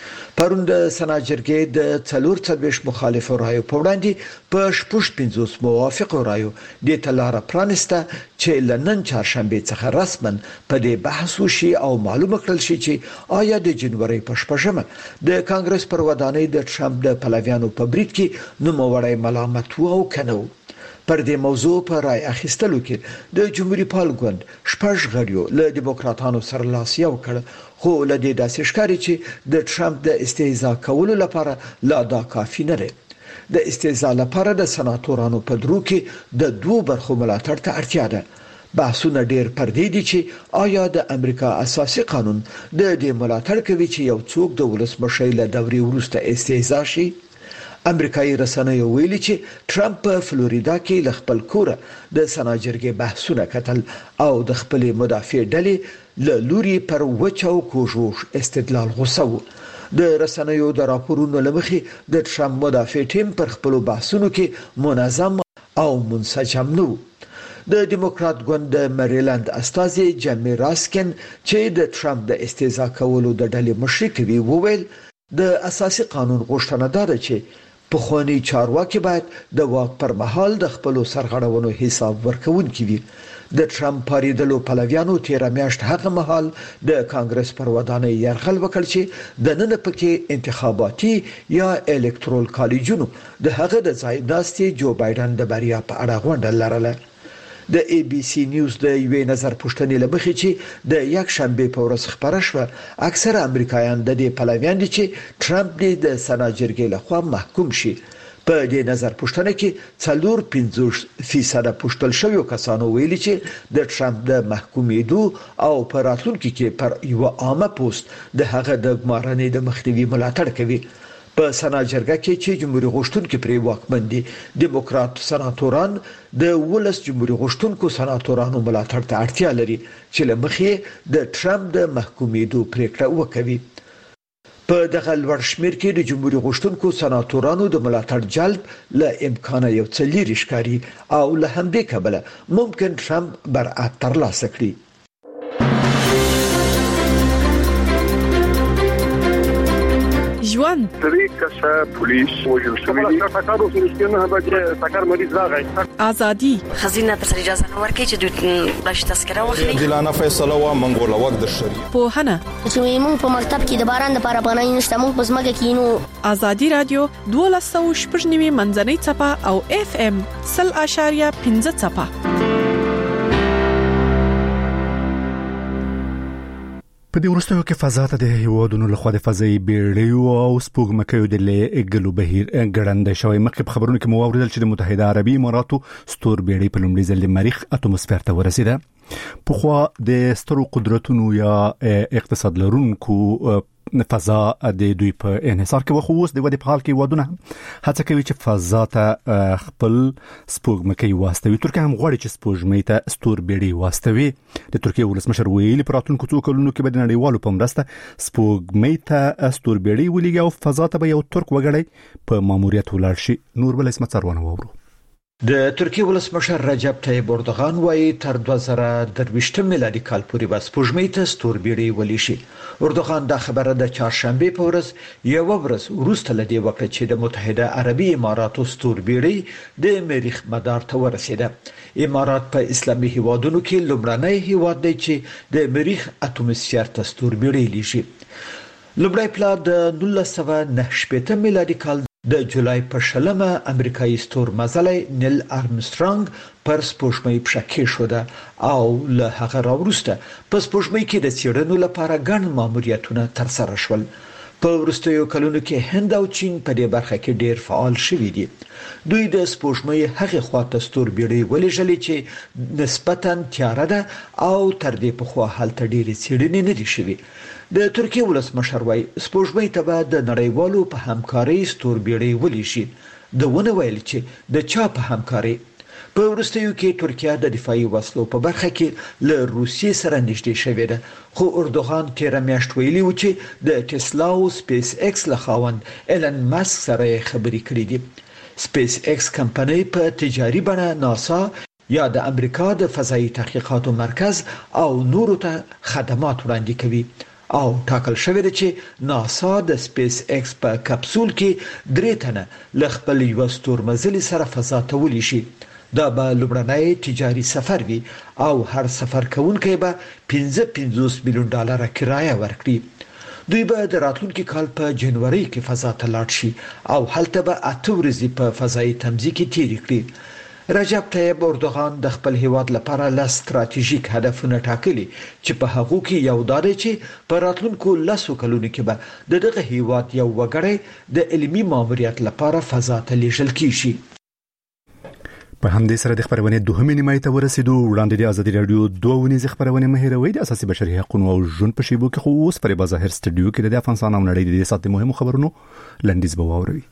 پرون د سنا جرګې د څلور څلوېښت مخالفو رایو په وړاندې په شپږ پنځوس موافقو رایو د تلاره پرانسته چې لنن چهارشنبه څخه رسما په دې بحث وشي او معلومه کړل شي چې آیا د جنوري په شپږمه د کانګرس پر ودانۍ د ټرمپ د پلویانو په برید کې نوموړی ملامت و او کنه. پر دې موضوع په رای اخیستلو کې د جمهوریت پال ګوند شپږ غړیو له دیموکراتانو سره لاس یو کړ، خو له دې داسې ښکاري چې د ټرمپ د استهزاء کولو لپاره لا دا کافي نه دی. د استهزاء لپاره د سناتورانو په درو کې د دوه برخو ملاتړ ته اړتیا ده. بحثونه ډېر پر دې دي چې آیا د امریکا اساسي قانون د دې ملاتړ کوي چې یو څوک د ولسمشر له دورې وروسته استهزاء شي. امریکایي رسنیو ویلي چې ټرمپ په فلوریدا کې ل خپل کوره د سنا جرګې بحثونه کتل او د خپل مدافع ډلې له لوري پر وچو کوژوش استدلال غوسه و. د رسنیو د راپورونو لمخې د ټرمپ مدافع ټیم پر خپل بحثونو کې منظم او منسجم نه و. د دیموکرات ګوند د مریلند استازي جیمی راسکن چې د ټرمپ د استهزاء کولو د ډلې مشري کوي وویل د اساسي قانون غوښتنه ده چې پخوانی چارواکي باید د واک پر مهال د خپل سرغړونو حساب ورکوونکي وي. د ټرمپ پاریدلو پلویانو تیر میاشت هغه مهال د کانګرس پر ودانۍ یرغل وکړ چې د نن پکې انتخاباتي یا الکترال کالجونو د هغه د ځای ناستي جو بایدن د بریا په اړه غونډه لرله. د ای بی سی نیوز د یوې نظر پوښتنې لمخې چې د یک شنبه په ورځ خبره شوه، اکثره امریکایان د دې پلویان دي چې ټرمپ دې د سنا جرګې لخوا محکوم شي. په دې نظر پوښتنه کې څلور پنځوس فیصد پوښتل شویو کسانو ویلي چې د ټرمپ د محکومېدو او په راتلونکي کې پر یو عامه پوسټ د هغه د ګمارنې د مخنیوي ملاتړ کوي. په سنا جرګه کې چې جمهوریت غوښتونکو پرې واکمن دي، دیموکرات سناتوران د ولس جمهوریت غوښتونکو سناتورانو ملاتړ ته اړتیا لري چې لمخې د ټرمپ د محکومېدو پریکړه وکړي. په دغه لوړ شمیر کې د جمهوریت غوښتونکو سناتورانو د ملاتړ جلب له امکانه یو څه لري ښکاري او له همدې کبله ممکن ټرمپ برعت ترلاسه کړي. ژوند درې کسه پولیس وژل شوي دي. ټاکارو سره نه بچي ټاکار مریض راغی. ازادي خزینه تر اجازه نه ورکړي چې د بلش تذکره واخلي. دلانه فیصله وا منګوله وخت د شریعت په هنه چې موږ په مکتب کې د باران لپاره پناه نشته، موږ په ځمکه کې نو. ازادي رادیو دولس سوه شپږ نوي منځنۍ چپه او اف ام صفر اشاریه پنځه چپه. په دې وروستیو کې فضا ته د هیوادونو لخوا د فضایي بیړیو او سپوږمکیو د لېږلو بهیر ګړندی شوی. مخکې په خبرونو کې مو واوریدل چې د متحده عربي اماراتو ستور بیړۍ په لومړي ځل د مریخ اتموسفیر ته ورسېده. پخوا د سترو قدرتونو یا اقتصاد لرونکو فضا د دوی په انحصار کې وخو اوس د ودې په حال کې ودونه هڅه کوي چې فضا ته خپل سپوږمکۍ واستوي. ترکیه هم غواړي چې سپوږمۍ ته ستور بیړۍ واستوي. د ترکیه ولسمشر ویلي په راتلونکو څو کلونو کې به د نړیوالو په مرسته سپوږمۍ ته ستور بیړۍ ولېږي او فضا ته به یو ترک وګړی په ماموریت ولاړ شي. نور بل اسمت سروانه وورو. د ترکیه ولسمشر رجب طیب اردوغان وايي تر دوه زره درویشتم میلادي کال پورې به سپوږمۍ ته ستور بیړۍ ولې شي. اردوغان دا خبره د چهارشنبه په ورځ یو ورځ وروسته لدی وکړه چې د متحده عربي اماراتو ستور بیړۍ د مریخ مدار ته ورسېده. امارات په اسلامي هیوادونو کې لومړنی هیواد دی چې د مریخ اتموسفیر ته ستور بیړۍ لیږي. لومړی پلان د نولس سوه نهه شپېته میلادي کال د جولای په شلمه امریکایي ستور مزلی نیل آرمسترانګ پر سپوږمۍ پښه کېښوده او له هغه راوروسته په سپوږمۍ کې د څېړنو لپاره ګڼ ماموریتونه ترسره شول. په وروستیو کلونو کې هند او چین په دې برخه کې ډېر فعال شوي دي. دوی د سپوږمۍ هغې خواته ستور بیړۍ ولېږلې چې نسبتاً تیاره ده او تر دې پخوا هلته ډېرې څېړنې نه دي شوي. د ترکیه ولسمشر وايي سپوږمۍ ته به د نړیوالو په همکارۍ ستور بیړۍ ولېږي. د ونه ویل چې د چا په همکارۍ. په وروستیو کې ترکیه د دفاعي وسلو په برخه کې له روسیې سره نږدې شوې ده، خو اردوغان تیر میاشت ویلي و چې د ټسلا او سپیس ایکس له خاوند ایلن ماسک سره خبرې کړې دي. سپیس ایکس کمپنۍ په تجاري بڼه ناسا یا د امریکا د فضایي تحقیقاتو مرکز او نورو ته خدمات وړاندې کوي او ټاکل شوی دی چې ناسا د سپیس ایکس په کپسول کې درې تنه ل خپل یو ستورمزلي سره فضا ته ولي شي. دا به لومړنی تجاري سفر وي او هر سفر کوونکی به پنځه پنځوس میلیون ډالر کرایه ورکړي. دوی به د راتلونکي کال په جنوري کې فضا ته لاړ شي او هلته به اته ورځې په فضایي تمځي کې تیرې کړي. رجب طیب اردوغان د خپل هیواد لپاره ل ستراتیژیک هدفونه ټاکلي چې په هغو کې یو دا دی چې په راتلونکو لسو کلونو کې به د دغه هیواد یو وګړی د علمي ماموریت لپاره فضا ته لیږل کیږي. په همدې سره د خبرونه دوهمې نیمه ته ورسېدو. وړاندې د ازادي رادیو دوه ونیزه خبرونه مهیروي د اساسي بشري حقوقو او ژوند په شیبو کې خو اوس پر بازار سټډیو کې د افغانستان او نړۍ د ساتي مهمو خبرونو لنډیز به واوري.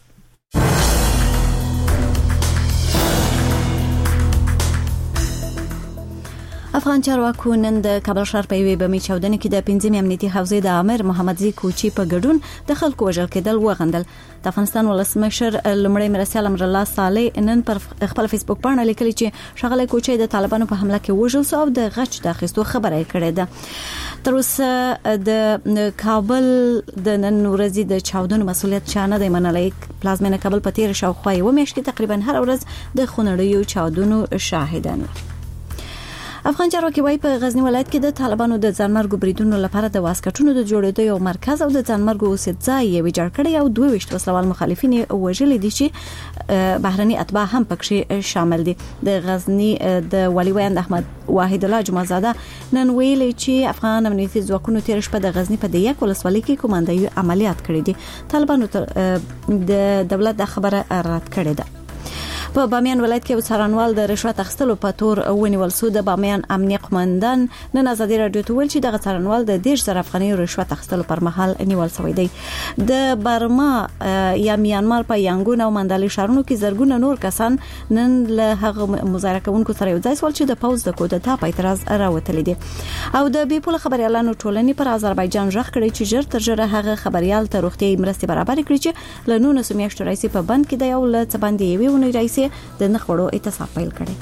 افغان چارواکو نن د کابل ښار په یوې بمي چاودنې کې د پنځمې امنیتي حوزې د امیر محمد زی کوچی په ګډون د خلکو وژل کېدل وغندل. د افغانستان ولسمشر لمړی مرسیال امر الله صالح نن پر خپل فیسبوک باندې لیکلي چې ښاغلی کوچی د طالبانو په حمله کې وژل شو او د غچ د اخیستو خبره یې کړې ده. تر اوسه د کابل د نن ورځې د چاودنو مسولیت چا نه دی منلی. پلازمینه کابل په تیر شاوخوا یوه میاشت کې تقریبا هر ورځ د خونړیو چاودنو شاهدان. افغان چارواکي وايي په غزنی ولایت کې د طالبانو د ځانمرګو بریدونو لپاره د واسکټونو د جوړېدو یو مرکز او د ځانمرګو اوسېد ځای یې ویجاړ کړی او دوه ویشت وسلوال مخالفین وژلي دي چې بهرني اتباع هم پکې شامل دي. د غزنی د والي ویاند احمد واحد الله جمعزاده نن ویلي چې افغان امنیتي ځواکونو تیر شپه د غزنی په دیګ ولسوالۍ کې کوماندایي عملیات کړي دي. طالبانو د دولت د خبره رد کړې ده. په بامیان ولایت کې څارنوال د رشوت اخیستلو په تور ونیول شو. د بامیان امنیه قومندان نن ازادي رادیو ته ویل چې دغه څارنوال د دیش زر افغاني رشوت اخیستلو پر مهال نیول شوی دی. د برما یا میانمار په یانګون او مندالي ښارونو کې زرګونه نور کسان نن له هغه مظاهره کوونکو سره یو ځای شول چې د پوز د کودتا په اعتراض راوتلي دي. او د بیپوله خبريالانو ټولنې پر آذربایجان ژغ کړی چې ژر تر ژره هغه خبريال ته روغتي مرستې برابر کړي چې له نونس میاشتو راځي په بند کې دی او له څه باندې یوې ونې راځي د نخړو اتصال پیل کړي.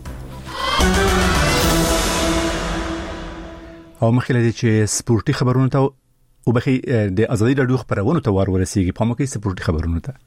او مخکې لدی چې سپورتي خبرونه ته او بخي د ازادي رادیو خبرونه ته ور ورسیږي په موږ کې سپورتي خبرونه ته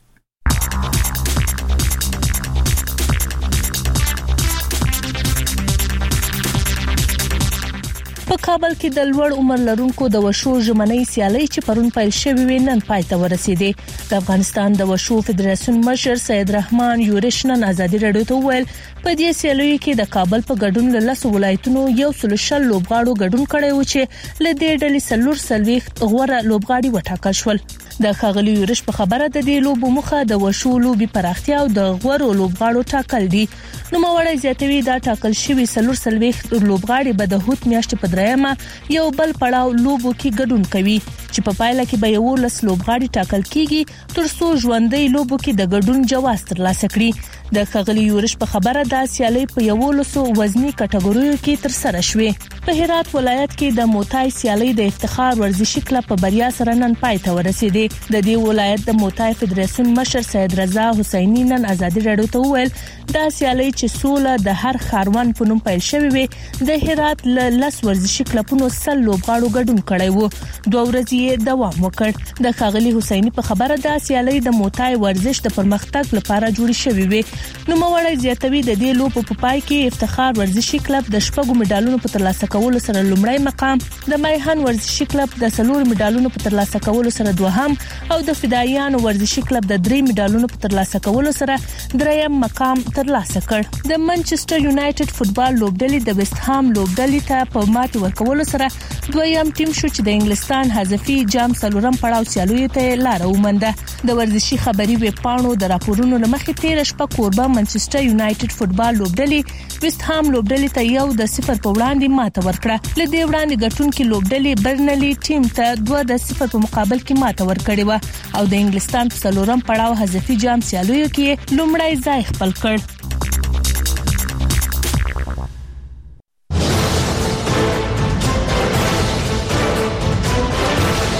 په کابل کې د لوړ عمر لرونکو د وشو ژمنۍ سیالۍ چې پرون پیل شوې وې نن پای ته ورسېدې. د افغانستان د وشو فدراسیون مشر سید رحمان یورش نن ازادي رادیو ته ویل په دې سیالیو کې د کابل په ګډون له لس ولایتونو یو سل شل لوبغاړو ګډون کړی و چې له دې ډلې سلور سلويخت غوړه لوبغاړي وټاکل شول. د ښاغلي یورش په خبره د دې لوبو مخه د وشو لوبي پراختیا او د غوړو لوبغاړو ټاکل دي. نو موړی زیاتوي دا ټاکل شوی سلور سلويخت لوبغاړي به د هوت میاشت په درېمه یو بل پړاو لوبو کې ګډون کوي چې په پایله کې به یو لس لوبغاړي ټاکل کیږي تر څو ژوندۍ لوبو کې د ګډون جواز ترلاسه کړي. د ښاغلي یورش په خبره د سیالي په یو لسو وزنی کټګوریو کې تر سره شوې. په هرات ولایت کې د موتای سیالي د افتخار ورزشي کلب په بریا سره نن پای ته ورسېده. د دې ولایت د موتای فدراسیون مشر سید رضا حسینی نن ازادي رادیو ته ویل دا سیالي چې سوله د هر خاروان په نوم پیل شوی وي د هرات ل لس ورزشي کلبونو سل لوبغاړو ګډون کړی وو. دوه ورځې دوام وکړ. د ښاغلي حسینی په خبره دا سیالي د موتای ورزش د پرمختګ لپاره جوړ شوی وي. نو موړی زیاتوي د دې لوبو په پای کې افتخار ورزشي کلب د شپږو میډالونو په ترلاسه کولو سره لومړی مقام، د میهن ورزشي کلب د څلور میډالونو په ترلاسه کولو سره دوهم او د فدایانو ورزشي کلب د درې میډالونو په ترلاسه کولو سره دریم مقام ترلاسه کړ. د منچستر یونایټډ فوتبال لوبډلې د ویسټ هام لوبډلې ته په ماتې ورکولو سره دویم ټیم شو چې د انګلستان حذفي جام څلورم پړاو سیالیو ته لار ومنده. د ورزشي خبري ویب پاڼو د راپورونو لمخې تیر شپه کوربه منچستر یونایټډ فوتبال لوبډلې ویسټ هام لوبډلې ته یو د صفر په وړاندې ماته ورکړه. له دې وړاندې ګټونکو لوبډلې برنلي ټیم ته دوه د صفر په مقابل کې ماته ورکړې و او د انګلستان په څلورم پړاو حذفي جام سیالیو کې لومړی ځای خپل کړ.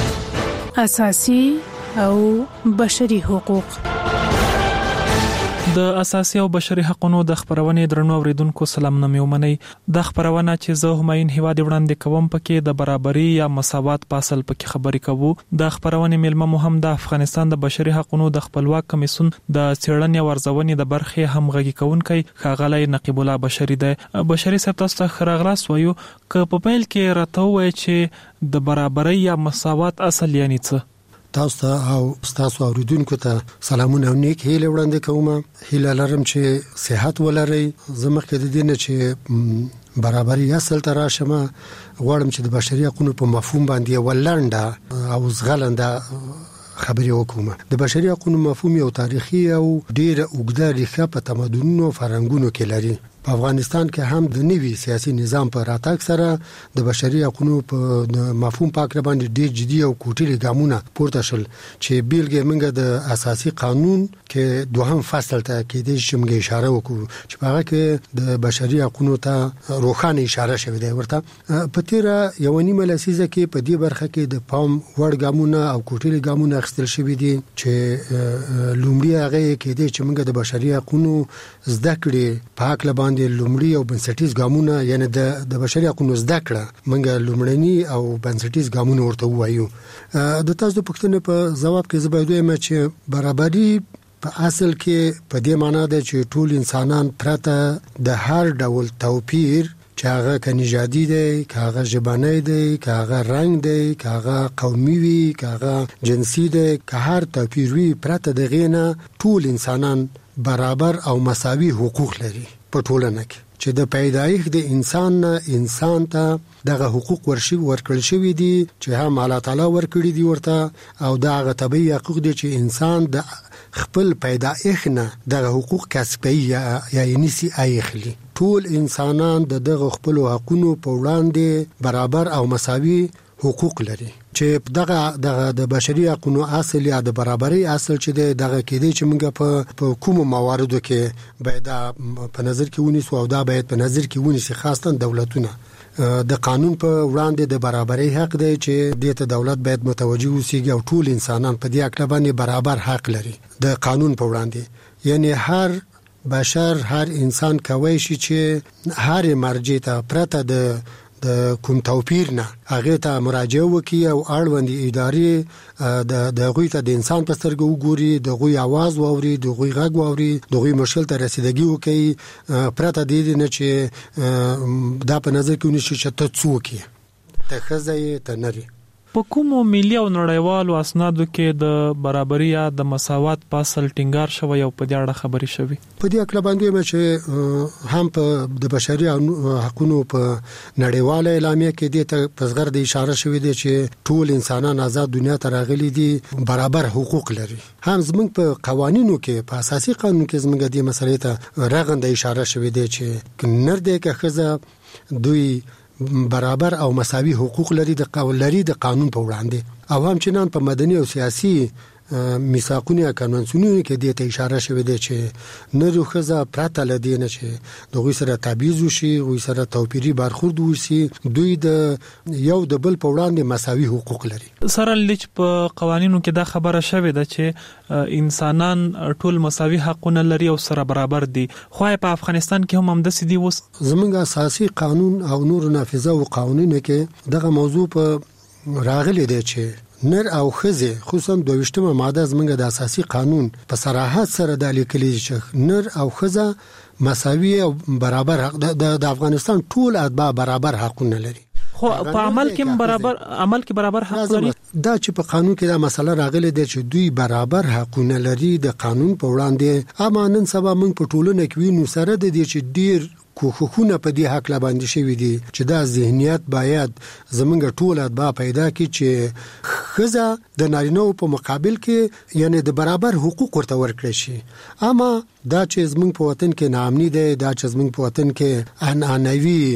اساسي او بشري حقوق د اساسي او بشري حقوقو د خبرونې درنو اوریدونکو سلامونه مې ومنئ. د خبرونه چې زه هماین هیواد وړاندې کوم پکې د برابرۍ یا مساوات په اصل پکې خبرې کوو. د خبرونې ملمه مهم د افغانستان د بشري حقوقو د خپلواک کمیسیون د څېړنې او ارزونې د برخې همغږي کوونکی ښاغلی نقیب الله بشری دی. بشری صاحب تاسو ته خراغلاس وایو که په پیل کې راته وایي چې د برابرۍ یا مساوات اصل یعنی څه؟ تاسو ته او تاسو اوریدونکو ته سلامونه او نیک هیله وړاندې کوم. هیله لرم چې صحت ولرئ. زموږ کې د دې نه چې برابرۍ اصل ته راشم غواړم چې د بشري حقوقو په مفهوم باندې ولنده او زغلنده خبرې وکوم. د بشري حقوقو مفهوم یو تاریخي او ډېر اوږده ریښه په تمدنونو فرهنګونو کې لري. په افغانستان کې هم د نوي سیاسي نظام په راتګ سره د بشري حقوقو په مفهوم پاک باندې ډېر جدي او کوټلي ګامونه پورته شول چې بیلګې منګه د اساسي قانون کې دوهم فصل ته کې د شمګه اشاره وکړو چې په هغه کې د بشري حقوقو ته روښانه اشاره شوې ده. ورته په تیر یو نیمه لسیزه کې په دې برخه کې د پام وړ ګامونه او کوټلي ګامونه اخیستل شوې دي چې لومړی هغه کې د شمګه د بشري حقوقو زده کړې پاک لبان د لومړی او بنسټیز ګامونه یعنی د د بشري حقوقو زده کړه منګه لومړنی او بنسټیز ګامونه ورته وایو. د تاسو د پوښتنې په جواب کې زه باید وایم چې برابرۍ په اصل کې په دې معنی ده چې ټول انسانان پرته د هر ډول توپیر چې هغه کنيجادي دی، چې هغه ژبنی دی، چې هغه رنگ دی، چې هغه قومي وي، چې هغه جنسي دی، چې هر توپیر وي پرته د غینه ټول انسانان برابر او مساوي حقوق لري په ټولنه کې چې د پیدایښت د انسان نه انسان ته دغه حقوق ورشي ورکړل شوی دي چې هم الله تعالی ورکړي دي ورته او دغه طبيعي حقوق دي چې انسان د خپل پیدایښت نه دغه حقوق کسبي یا نسی اخلي. ټول انسانان د دغه خپل حقوقو په وړاندې برابر او مساوي حقوق لري چې دغه دغه د بشري حقوقو اصل یا د برابرۍ اصل چې دغه کېدی چې موږ په په کوم مواردو کې باید په نظر کې ونیسو او دا باید په نظر کې ونیسي خاصه دولتونه. د قانون په وړاندې د برابرۍ حق دی چې د ته دولت باید متوجي وسیږي او ټول انسانان په دې حق باندې برابر حق لري د قانون په وړاندې. یعنی هر بشر هر انسان کوي شي چې هر مرجع ته پرته د د کوم توپیر نه هغه ته مراجعه وکړي او اړوند ادارې د د غوي ته د انسان په سترګو وګوري، د غوي आवाज واوري، د غوي غږ واوري، د غوي مشکل ته رسیدګي وکړي پرته د دې نه چې دا په نظر کې ونیسي چې ته څوک یې، ته ښځه یې، ته نر یې. په کومو ملي او نړیوالو اسنادو کې د برابرۍ یا د مساوات په اصل ټینګار شوی او په دې اړه خبرې شوی؟ په دې اړه باندې چې هم په د بشري حقوقو په نړیواله اعلامیه کې د ته پسغر د اشاره شوی دی چې ټول انسانان آزاد دنیا ته راغلي دي، برابر حقوق لري. هم زموږ په قوانینو کې په اساسي قانون کې زموږ د مسلې ته رغنده اشاره شوی دی چې نر دی که ښځه دوی برابر او مساوي حقوق لري د قانون لري د قانون په وړاندې. او هم چې نن په مدني او سیاسي میثاقونه کنونسیونونو کې د ته اشاره شوی دی چې نر او ښځه پرته لدی نه چې د غوي سره تبعیض وشي، غوي سره توپیری برخورد وشي، دوی د یو د بل په وړاندې مساوي حقوق لري. سره لچ په قوانینو کې دا خبره شوی ده چې انسانان ټول مساوي حقونه لري او سره برابر دي، خو په افغانستان کې هم همداسې دي. وس زمونږ اساسي قانون او نور نافذه او قوانینو کې دغه موضوع په راغلي دی چې نر او ښځه خصوصا دویشتمه ماده زمونږ د اساسي قانون په صراحت سره د لیکلي چې نر او ښځه مساوي او برابر حق د افغانستان ټول اتباع برابر حقونه لري. خو په عمل کې برابر عمل کې برابر حق لري. دا چې په قانون کې دا مسله راغلي ده چې دوی برابر حقونه لري د قانون په وړاندې. اما نن سبا موږ په ټولنه کې وینو سره د دې چې ډیر کوخونه په دې حق لا باندې شوی دي چې دا ذهنیت باید زمونږ ټول اتباع پیدا کړي چې ښځه د نارینه په مقابل کې یعنی د برابر حقوق ورته ورکړي شي. اما دا چې زمونږ په وطن کې ناامني ده، دا چې زمونږ په وطن کې انانوي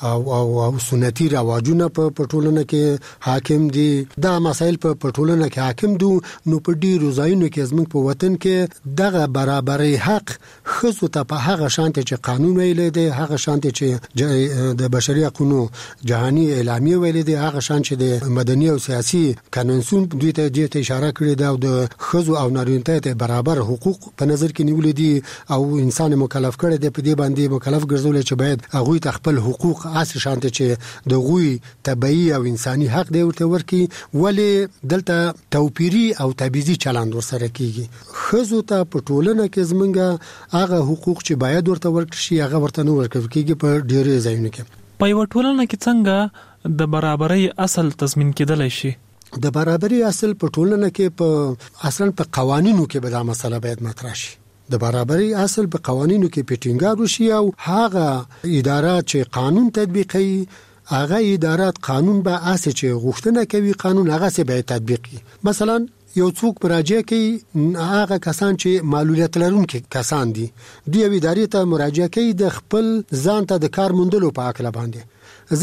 او او, او سنتي رواجونه په ټولنه کې حاکم دي. دا مسایل په ټولنه کې حاکم دي. نو په ډیرو ځایونو کې زموږ په وطن کې دغه برابرۍ حق خصو ته په هغه شانته چې قانون ویل دي، هغه شانته چې د بشري حقوقو جهاني اعلامیه ویل دي، هغه شان چې د مدني او سیاسي قانونسون دوی ته د اشاره کړې ده او د خصو او نارینه ته برابر حقوق په نظر کې نیولې دي او انسان مکلف کړي دی په دې باندې مکلف ګرځول چې باید هغه ته خپل حقوق اس شانته چې د غوي طبيعي او انساني حق دی ورته ورکي. ولی دلته توپیری او تبعیضي چلند ورسره کیږي. خزو ته په ټولنه کې زمونږه هغه حقوق چې باید ورته ورکړي شي هغه ورته نه ورکړي کیږي په ډېرې ځایونو کې. په یو ټولنه کې څنګه د برابرۍ اصل تضمین کېدلی شي؟ د برابرۍ اصل په ټولنه کې په اصلا په قوانینو کې به دا مسله باید مطرح شي. د برابرۍ اصل په قوانینو کې پیټینګار وشي او هغه ادارات چې قانون تطبیقي هغه ادارات قانون به اساس چې غوښتنه کوي قانون هغه سه به تطبیقي. مثلا یو څوک مراجعه کوي هغه کسان چې معلولیت لرونکي کسان دي دوی ادارې ته مراجعه کوي د خپل ځان ته د کار موندلو په اړه باندې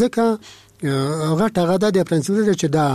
ځکه هغه ټغه د پرنسپل چې دا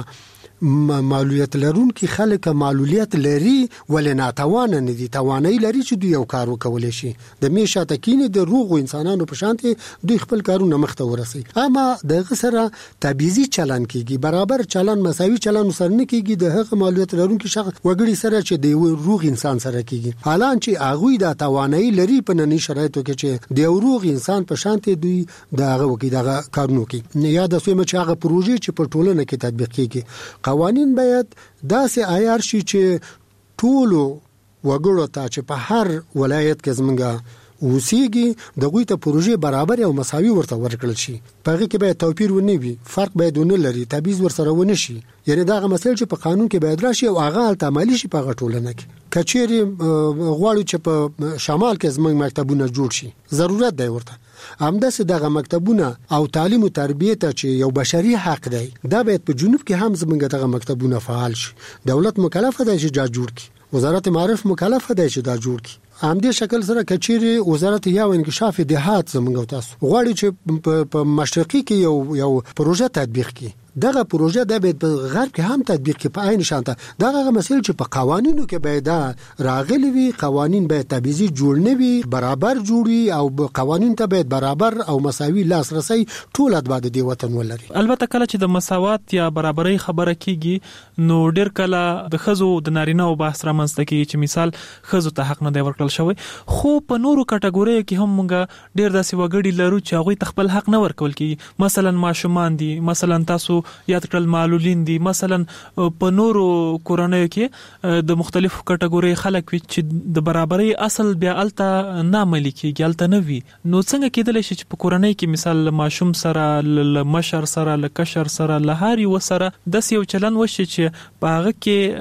معلولیت لرونکي خلک معلولیت لري ولې ناتوان نه دي توانایي لري چې دوی یو کار وکولای شي د میشه تکینه د روغ انسانانو په شانتي دوی خپل کارونه مخته ورسي. اما د غسره تبعیضي چلن کیږي برابر چلن مساوي چلن سره نه کیږي د هغه معلولیت لرونکي شخص وګړي سره چې د روغ انسان سره کیږي. حالان چې هغه د توانایي لري په ننني شرایطو کې چې د روغ انسان په شانتي دوی دغه وکي دغه کارونه کوي. یا د سومه چې هغه پروژې چې په ټولنه کې تطبیق کیږي قوانین باید داسې عیار شي چې ټولو وګړو ته چې په هر ولایت کې زمونږه اوسېږي دغه ته پروژې برابر او مساوي ورته ورکړل شي. په هغه کې باید توپیر ونه وي، فرق باید ونه لري، تبعیض ورسره ونه شي. یعنی دا مسایل چې په قانون کې باید راشي او هغه التمالي شي په ټولنه کې. کچېری غواړو چې په شمال کې زمونږ مکتبونه جوړ شي ضرورت دی ورته. همداسې دغه مکتبونه او تعلیم او تربیه ته چې یو بشري حق دی دا باید په جنوب کې هم زمونږ دغه مکتبونه فعال شي. دولت مکلف دی چې دا جوړ کړي، وزارت معارف مکلف دی چې دا جوړ کړي. همدې شکل سره کچېری وزارت یا انکشاف دهات زمونږ تاسو غواړي چې په مشرقي کې یو یو پروژه تطبیق کړي. دغه پروژه د بیت په غرب کې هم تطبیق کې په عین شانته دغه مسایل چې په قوانینو کې باید راغلي وي، قوانین باید تبعیضي جوړ نه وي، برابر جوړي او قوانین ته باید برابر او مساوي لاسرسي ټول ادباد دی وطن ولري. البته کله چې د مساوات یا برابرۍ خبره کیږي نو ډیر کله د خزو د نارینه او بحث رامنځته کیږي چې مثال خزو ته حق نه دی ورکړل شوی، خو په نورو کټګوریو کې هم موږ ډیر داسې وګړي لرو چې هغه تخپل حق نه ورکول کیږي. مثلا ماشومان دي، مثلا تاسو یاد کړل معلولین دي، مثلا په نورو کورنیو کې د مختلفو کټګوري خلک وي چې د برابرۍ اصل بیا الته نه عملي کیږي، الته نه وي. نو څنګه کېدلی شي چې په کورنۍ کې مثال ماشوم سره ل مشر سره ل کشر سره ل هاري وسره د یو چلن وشي چې په هغه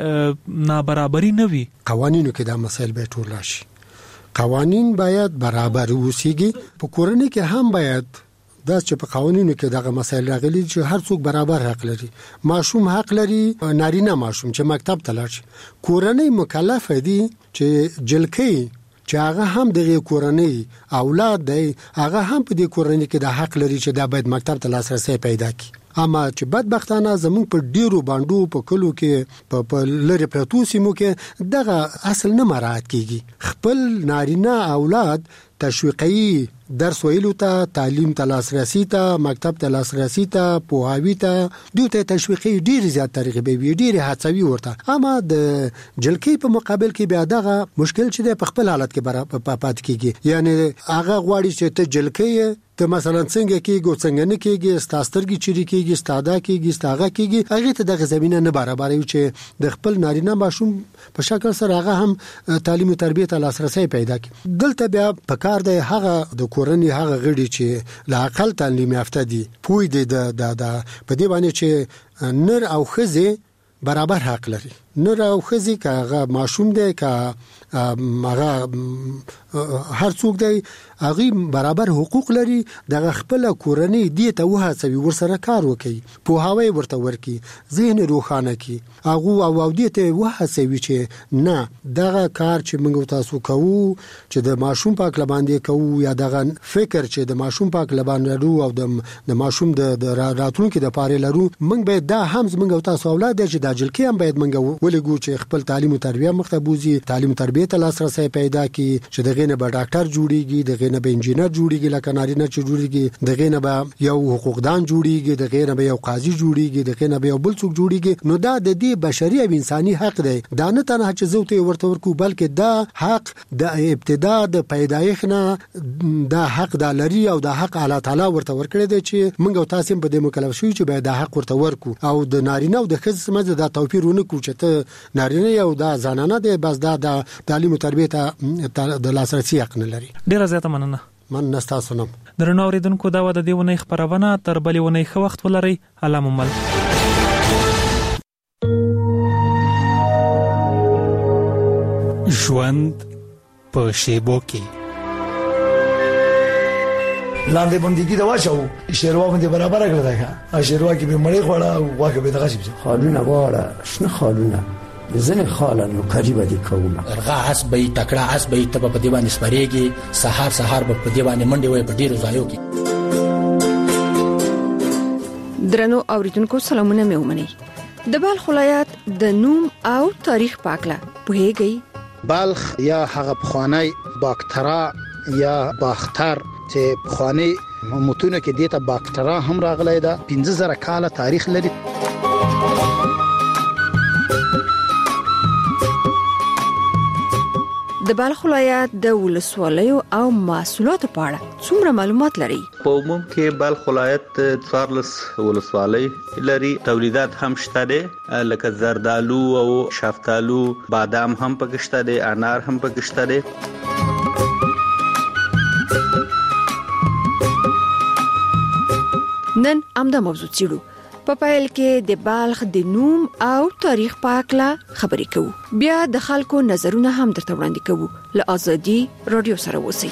کې نابرابري نه وي؟ قوانینو کې دا مسایل به ټول راشي. قوانین باید برابر وسیږي. په کورنۍ کې هم باید دا چې په قوانینو کې دغه مسایل راغلي چې هر څوک برابر حق لري. ماشوم حق لري، نارینه ماشوم چې مکتب ته لاړ شي. کورنۍ مکلف دي چې جلکې چې هغه هم د کورنۍ اولاد دی هغه هم په دې کورنۍ کې د حق لري چې دا باید مکتب ته لاسرسي پیدا کړي. اما چې بدبختانه زموږ په ډیرو باندو په کلو کې په په لری پروتو سیمو کې دغه اصل نه مراعات کیږي. خپل نارینه اولاد تشویقي درس ویلو ته، تعلیم ته لاسرسي ته، مکتب ته لاسرسي ته، پوهاوی ته دوی ته تشویقي ډیر زیات ترغیبي وي، ډیر هڅوي ورته. اما د جلکی په مقابل کې بیا دغه مشکل چې په خپل حالت کې برابر پات کیږي. یعنی هغه غواړي چې ته جلکی ته مثلا څنګه کېږي څنګه نه کېږي، ستاسترګي چيري کېږي، ستاده کېږي، ستاغه کېږي، هغه ته د زمينه نه برابر وي چې د خپل نارینه ماشوم په شکل سره هغه هم تعلیم او تربیه ته لاسرسي پیدا کړي. دلته بیا په کار دی هغه د کورنۍ هغه غړي چې لا عقل تعلیم یافته دي، پوی دي د د په دې باندې چې نر او خزه برابر حق لري. نو راو خزي کاغه ماشوم دی کا هغه هر څوک دی هغه برابر حقوق لري د خپل کورنۍ دی ته وهڅوي ورسره کار وکړي په هواي ورته ورکی ذهن روښانه کی هغه او دی ته وهڅوي چې نه دغه کار چې موږ تاسو کوو چې د ماشوم پاک لباندې کوو یا دغه فکر چې د ماشوم پاک لباندې لرو او د ماشوم د راتلونکو د پاره لرو موږ باید دا هم موږ تاسو اولاد چې د اجل کې هم باید موږ ولګو چې خپل تعلیم او تربیه مختبوزي تعلیم تربیه ته لاسرسي پیدا کی چې دغه نه به ډاکټر جوړیږي دغه نه به انجینر جوړیږي لکه نارینه چې جوړیږي دغه نه به یو حقوقدان جوړیږي دغه نه به یو قاضي جوړیږي دغه نه به یو بل څوک جوړیږي. نو دا د دې بشري او انساني حق دی دا نه تنه چې زوته ورته ورکو بلکې دا حق د ابتدا د پیدایښت نه دا حق د لري او دا حق الله تعالی ورته ورکړي دی چې موږ او تاسو په دې مکلف شو چې باید دا حق ورته ورکو او د نارینه او د ښځې سمجه دا توپیر ونه کو چې ته نارینه یو دا زنانه دی بس دا د تعلیم او تربیه ته د لاسرسي حق نه لري. ډیره زیاته مننه. من نستاسو نم درنو اوریدونکو دا و د دیونه خبرونه تر بلې ونه خو وخت ولري. علامه مل ژوند په شیبو کې لاندې بندګي دا واچو شیروا باندې برابر کړل دا شیروا کې به مړې خوړه او واګه به دغه شي خالونه واړه شنه خالونه زنه خالانو قریبه دي کومه ارغا اس به تکړه اس به تب په دی باندې سپریږي سحر سحر په دی باندې منډي وي په ډیرو ځایو کې. درنو اوریدونکو سلامونه مې ومني. د بلخ ولایت د نوم او تاریخ پاکله پوهیږي. بلخ یا هغه پخوانی باکترا یا باختر چې پخوانی متونه کې دیته باکترا هم راغلی دا پنځه زره کاله تاریخ لري. د بلخ ولایت د ولسوالیو او محصولاتو په اړه څومره معلومات لري؟ په عموم کې بلخ ولایت څوارلس ولسوالۍ لري. تولیدات هم شته دي لکه زردالو او شفتالو بادام هم پکې شته دي انار هم پکې شته دي. نن امدا موضوع چیرو په پایل کې د بلخ د نوم او تاریخ پاکله خبرې کوو بیا د خلکو نظرونه هم درته وړاندې کوو. له ازادي رادیو سره اوسئ.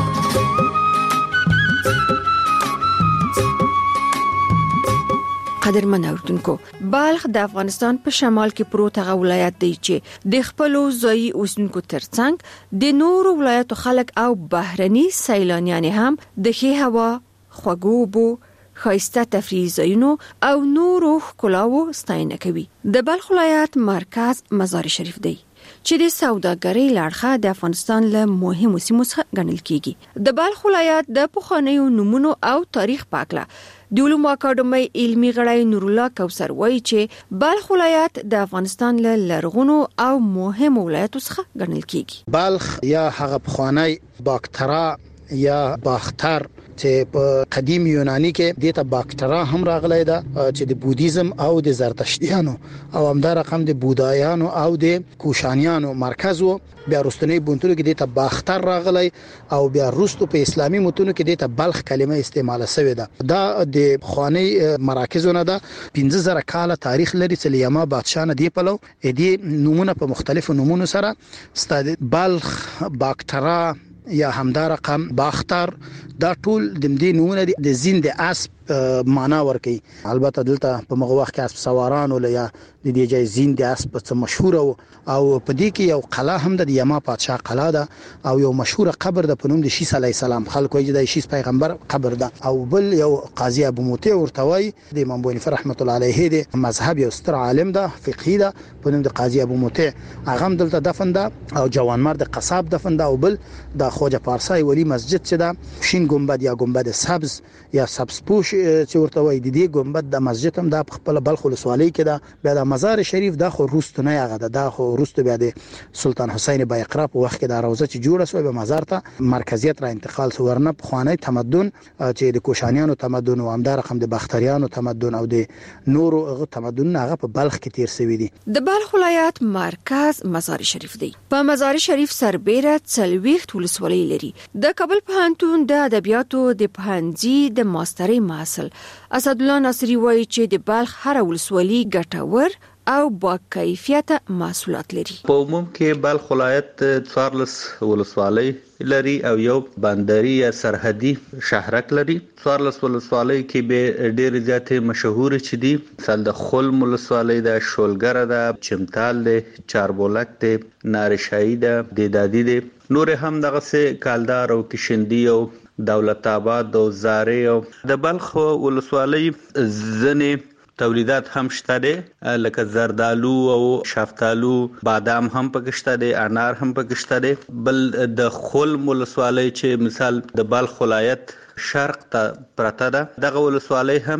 قدرمن اوردونکو بلخ د افغانستان په شمال کې پروت هغه ولایت دی چې د خپل ځایي اوسیدونکو ترڅنګ د نورو ولایتو خلک او بهرني سیلانیان هم د ښې هوا خوږو بو خایسته تفریحي ځایونو او نورو ښکلاوو ستاینه کوي. د بلخ ولایت مرکز مزار شریف دی چې د سوداګرۍ لړخه د افغانستان له مهمو سیمو څخه ګڼل کیږي. د بلخ ولایت د پخوانیو نومونو او تاریخ پاکله د علومو اکاډمۍ علمي غړی نور الله کوثر وایي چې بلخ ولایت د افغانستان له لرغونو او مهمو ولایتو څخه ګڼل کیږي. بلخ یا هغه پخوانی باکترا یا باختر چې په قدیم یونانی کې دته باکترا هم راغلی دا چې د بودیزم او د زرتشتیانو او همدا رقم د بودایانو او د کوشانیانو مرکز وو. بیا رستنی بونتلو کې دته باختر راغلی او بیا رستو په اسلامي متونو کې دته بلخ کلمه استعماله شوې ده. دا د خوانی مراکزونه ده پنځه زره کاله تاریخ لري چې لیما بادشاه نه دی پلو دې نمونه په مختلفو نمونو سره ستاد بلخ باکترا یا همدا رقم باختر دا ټول د دې نمونه د زین د اسب معنا ورکي. البته دلته په مغه وخت کې اسب سواران ول یا د دې ځای زین د اسب څخه مشهور او په دې کې یو قلعه هم د یما پادشاه قلعه ده او یو مشهور قبر د پنوم د شیس علی السلام خلکو یې د شیس پیغمبر قبر ده او بل یو قاضي ابو موتی ورتوي د امام بونیفر رحمت الله علیه د مذهب یو ستر عالم ده فقهی ده پنوم د قاضي ابو موتی هغه دلته دفن ده او جوانمرد قصاب دفن ده او بل د خوجه پارسای ولی مسجد چې ده شین ګمبد یا ګمبد سبز یا سبز پوش چې ورته وای د دې ګمبد د مسجد هم د خپل بلخ ولسوالۍ کې ده. بیا د مزار شریف د خو روستو نه یغه ده د خو روستو بیا د سلطان حسین بایقرا په وخت کې د روزه چې جوړه شوې به مزار ته مرکزیت را انتقال شو. ورنه خوانی تمدن چې د کوشانیانو تمدن او همدار رقم د باختریانو تمدن او د نورو تمدن هغه په بلخ کې تیر شوی دي. د بلخ ولایت مرکز مزار شریف دی. په مزار شریف سربېره څلويخت ولسوالۍ لري. د کابل پوهنتون د ادبیاتو د پوهنځي د ماسترۍ محصل اسد الله ناصری وایي چې د بلخ هر ولسوالۍ ګټور او با کیفیت محصولات لري. په عموم کې بلخ ولایت څوارلس ولسوالۍ لري او یو بندري یا سرحدي شهرک لري. څوارلس ولسوالۍ کې به ډېر زیاتې مشهور چي دي مثال د خلم ولسوالۍ د شولګره د چمتال د چاربولک د نارشایی د دیدادي د نور هم دغه سه کالدار او کشندی او دولت آباد او زارې او د بلخ ولسوالۍ ځنې تولیدات هم شته دي لکه زردالو او شفتالو بادام هم پکې شته دي انار هم پکې شته دي بل د خلم ولسوالۍ چې مثال د بلخ ولایت شرق ته پرته ده دغه ولسوالۍ هم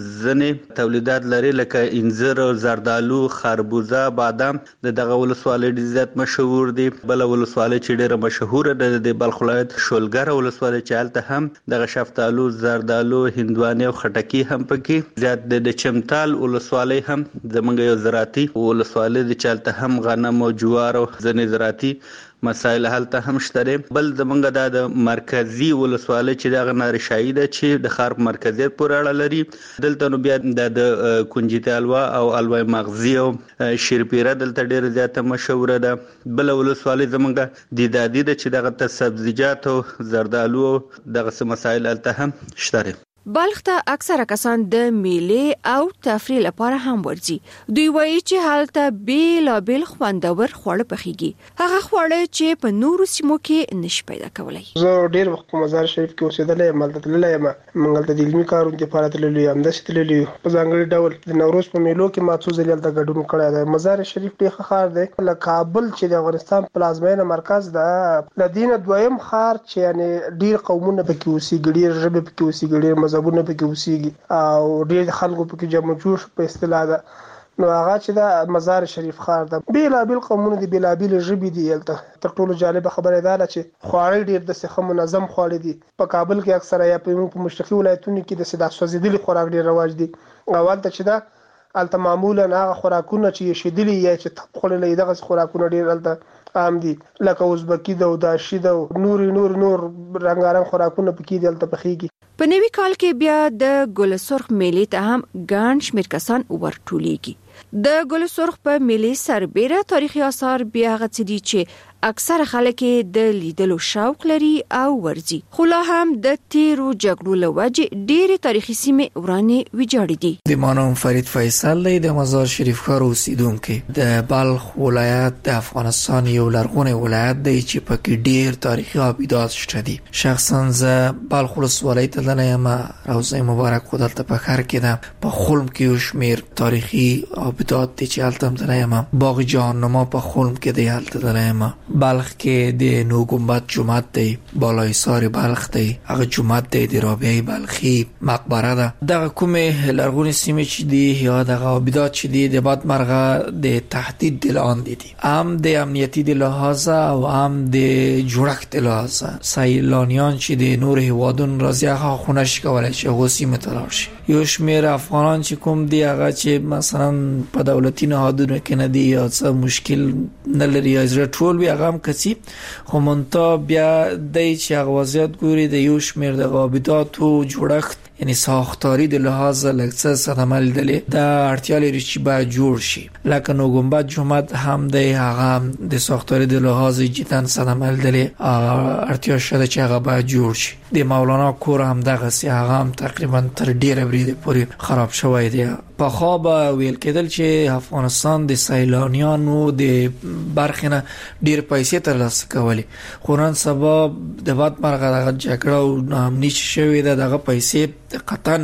ځنې تولیدات لري لکه انځر او زردالو خربوزه بادام د دغه ولسوالۍ ډېر زیات مشهور دي. بل ولسوالۍ چې ډېره مشهوره ده د بلخ ولایت شولګره ولسوالۍ چې هلته هم دغه شفتالو زردالو هندوانه او خټکی هم پکې زیات د چمتال ولسوالۍ هم زمونږ یو زراعتي ولسوالۍ د چالت هم غنم او جوار او ځنې زراعتي مسایل هلته هم شته. بل زمونږ د مرکزی ولسوالۍ چې دغه نارشایی ده چې د خار مرکزیت پورې اړه لري دلته نو بیا د کنجیت الوا او الوای مغزی او شیرپیره دلته ډیر زیاته مشهوره ده. بل ولسوالۍ زمونږ د دادی ده چې دغه سبزیجات او زردالو دغه مسایل هلته هم شته. بلخ ته اکثره کسان د میلې او تفریح لپاره هم ورځي. دوی وایي چې هلته بیلابیل خوندور خواړه پخېږي هغه خواړه چې په نورو سیمو کې نشي پیدا کولای. زه ډیر وخت په مزار شریف کې اوسېدلې یم هلته تللی یم موږ د علمي کارونو لپاره تللی یم همداسې تللی یو په ځانګړي ډول د نوروز په میلو کې ما څو ځلې هلته ګډون کړی دی. مزار شریف ډېر ښه ښار دی له کابل چې د افغانستان پلازمینه مرکز ده له دې نه دویم ښار چې یعنې ډېر قومونه پکې اوسېږي ډېر ژبې پکې اوسېږي ډېر مذهبونه پکې اوسېږي او ډېر خلکو پکې جمع جوړ په اصطلاح ده نو هغه چې د مزار شریف ښار ده بیلابیل قومونه دي بیلابیل ژبې دي. هلته تر ټولو جالبه خبره دا ده چې خواړه ډېر داسې ښه منظم خواړه دي. په کابل کې اکثره یا په مشرقي ولایتونو کې داسې دا سوځېدلي خوراک ډېر رواج دي او هلته چې ده هلته معمولا هغه خوراکونه چې شیدلي یا چې تپ خوړلی دغسې خوراکونه ډېر هلته عام دي لکه ازبکي ده او داشي ده او نور نور نور رنګارنګ خوراکونه پکې دي هلته پخېږي. په نوي کال کې بیا د ګل سرخ میلې ته هم ګڼ شمېر کسان ورټولېږي. د ګل سرخ په میلې سربېره تاریخي آثار بیا هغه څه دي چې اکثره خلک د لیدلو شوق لري او ورځي خو لا هم د تیرو جګړو له وجې ډېرې تاریخي سیمې ورانې ویجاړې دي. د ما نوم فرید فیصل دی د مزار شریف ښار اوسیدونکی. د بلخ ولایت د افغانستان یو لرغونی ولایت دی چې پکې ډېر تاریخي آبدات شته دي. شخصا زه بلخ ولسوالۍ ته تللی یم روضه مبارک خو دلته په ښار کې ده. په خلم کې یو شمېر تاریخي آبدات دي چې هلته هم تللی یم. باغ جهاننما په خلم کې دی هلته تللی یم. بلخ کې د نو گنبد جومات دی بالای سار بلخ دی هغه جومات دی د رابعه بلخی مقبره ده. دغه کومې لرغونې سیمې چې دي یا دغه آبدات چې دي د باد مرغه د تهدید د لاندې دي هم د امنیتي د لحاظه او هم د جوړښت د لحاظه. سیلانیان چې د نور هیوادونو راځي هغه خو نشي کولی چې هغو سیمې ته لاړ شي. یو شمېر افغانان چې کوم دي هغه چې مثلا په دولتي نهادونو کې نه دي یا څه مشکل نه لري یا زړه ټول وي هغه هم کسي خو منتها بیا دی چې هغه وضعیت ګوري د یو شمېر د آبداتو جوړښت یعنی ساختاری د لحاظ لکه صدمه لیدلې د اړتیا لري چې باید جوړ شي. لکه نو گنبد جومات هم دی هغه د ساختاری د لحاظ جدا صدمه لیدلې اړتیا شته چې هغه باید جوړ شي. د مولانا کور هم دغه سي هغه هم تقریبا تر ډیره بریده پورې خراب شوی دی. په خواب ویل کېدل چې افغانستان د سیلانیانو د برخنه ډیر پیسې ترلاسه کوي خو نن سبا د باد مرغه د جګړه او امنیت شوی دغه پیسې قطعا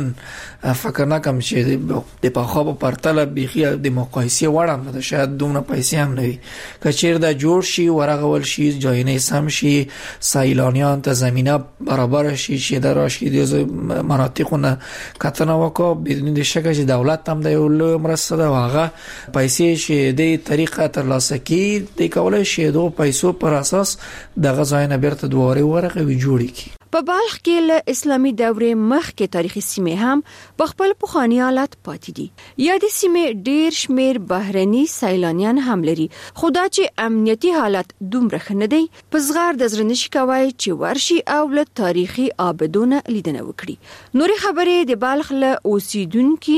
فکر نکم چې د په خواب پرتله بيخي د مقایسه وړم نه شاید دومره پیسې هم نه وي. کچیر د جوړ شي ورغول شي جاینه سم شي سیلانیان ته زمينه برابر شي چې د راشي د مناطقونه کتنه وکړي بدون د شک چې دولت هم د یو لوی مرسته ده هغه پیسې چې د طریقه ترلاسه کی د کولای شي د پیسو پر اساس د غزاینه بیرته دواره ورغه وی جوړی کی. په بلخ کې له اسلامي دورې مخکې تاریخي سیمې هم په خپل پخواني حالت پاتې دي. یا د سیمې ډیر شمیر بهرني سیلانیان هم لري خو دا چې امنیتي حالت دومره ښه نه دی په زغر د زړه نشي کوي چې ورشي او له تاریخي آبدونه لیدنه وکړي. نورې خبرې د بلخ له اوسیدونکو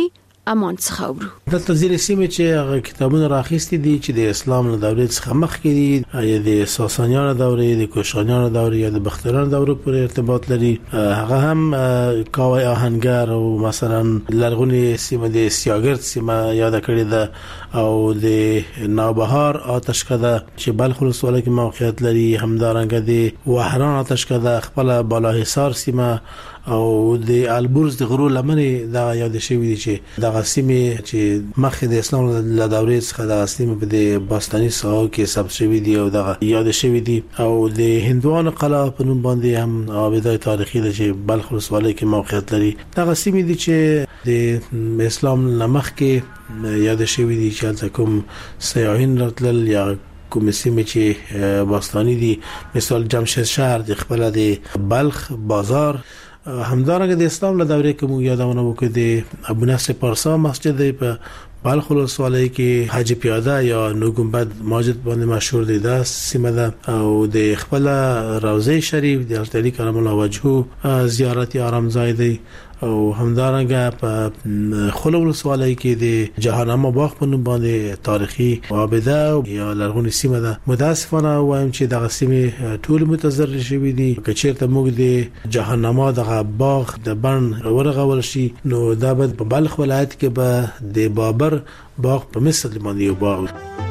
امان څخه اورو. دلته ځینې سیمې چې هغه کتابونه راخېستي دي چې د اسلام له دورې څخه مخکې دي، یا د ساسانیانو دورې، د کوشانیانو دورې یا د بختیانو دورې پورې ارتباط لري. هغه هم کاوی آهنګر او مثلا لرغونی سیمه د سیاګرد سیمه یاد کړې ده، او د نوبهار آتشکده چې بلخ ولسوالۍ کې موقعیت لري، همدارنګه د وحران آتشکده، خپل بالاحصار سیمه او د البرز د غرو لمنې دا یاد شوی دي چې د غسیمه چې مخکې د اسلام له دورې څخه د غسیمه په د باستاني ساحو کې ثبت شوی دي او د یاد شوی دي. او د هندوانو قلعه په نوم باندې هم آبادی تاریخي ده چې بلخ ولسوالۍ کې موقعیت لري. د غسیمه دي چې د اسلام لمخ کې یاد شوی دي چې کوم سیاحین راتلل یا کوم سیمه چې باستاني دي، مثال جمشید شهر د خپل د بلخ بازار. همدارنګه د اسلام له دورې کې مو یادونه وکړه د ابو نصر پارسا مسجد په بلخ ولسوالۍ کې حج پیاده یا نو گنبد مسجد باندې مشهور دی، دا سیمه ده. او د خپل روضه شریف د حضرت علی کرم الله وجهه زیارت آرامځای دی. او همدارنګه په خلو ولسوالۍ کې د جهانامه باغ په نوم باندې تاریخي آباده یا لرغونی سیمه ده. متاسفانه وایم چې دغه سیمه ټول متضرر شوی دي. که چیرته موږ د جهانامه دغه باغ د بن ورغول شي، نو دا به په بلخ ولایت کې به د بابر باغ په مثل باندې یو باغ.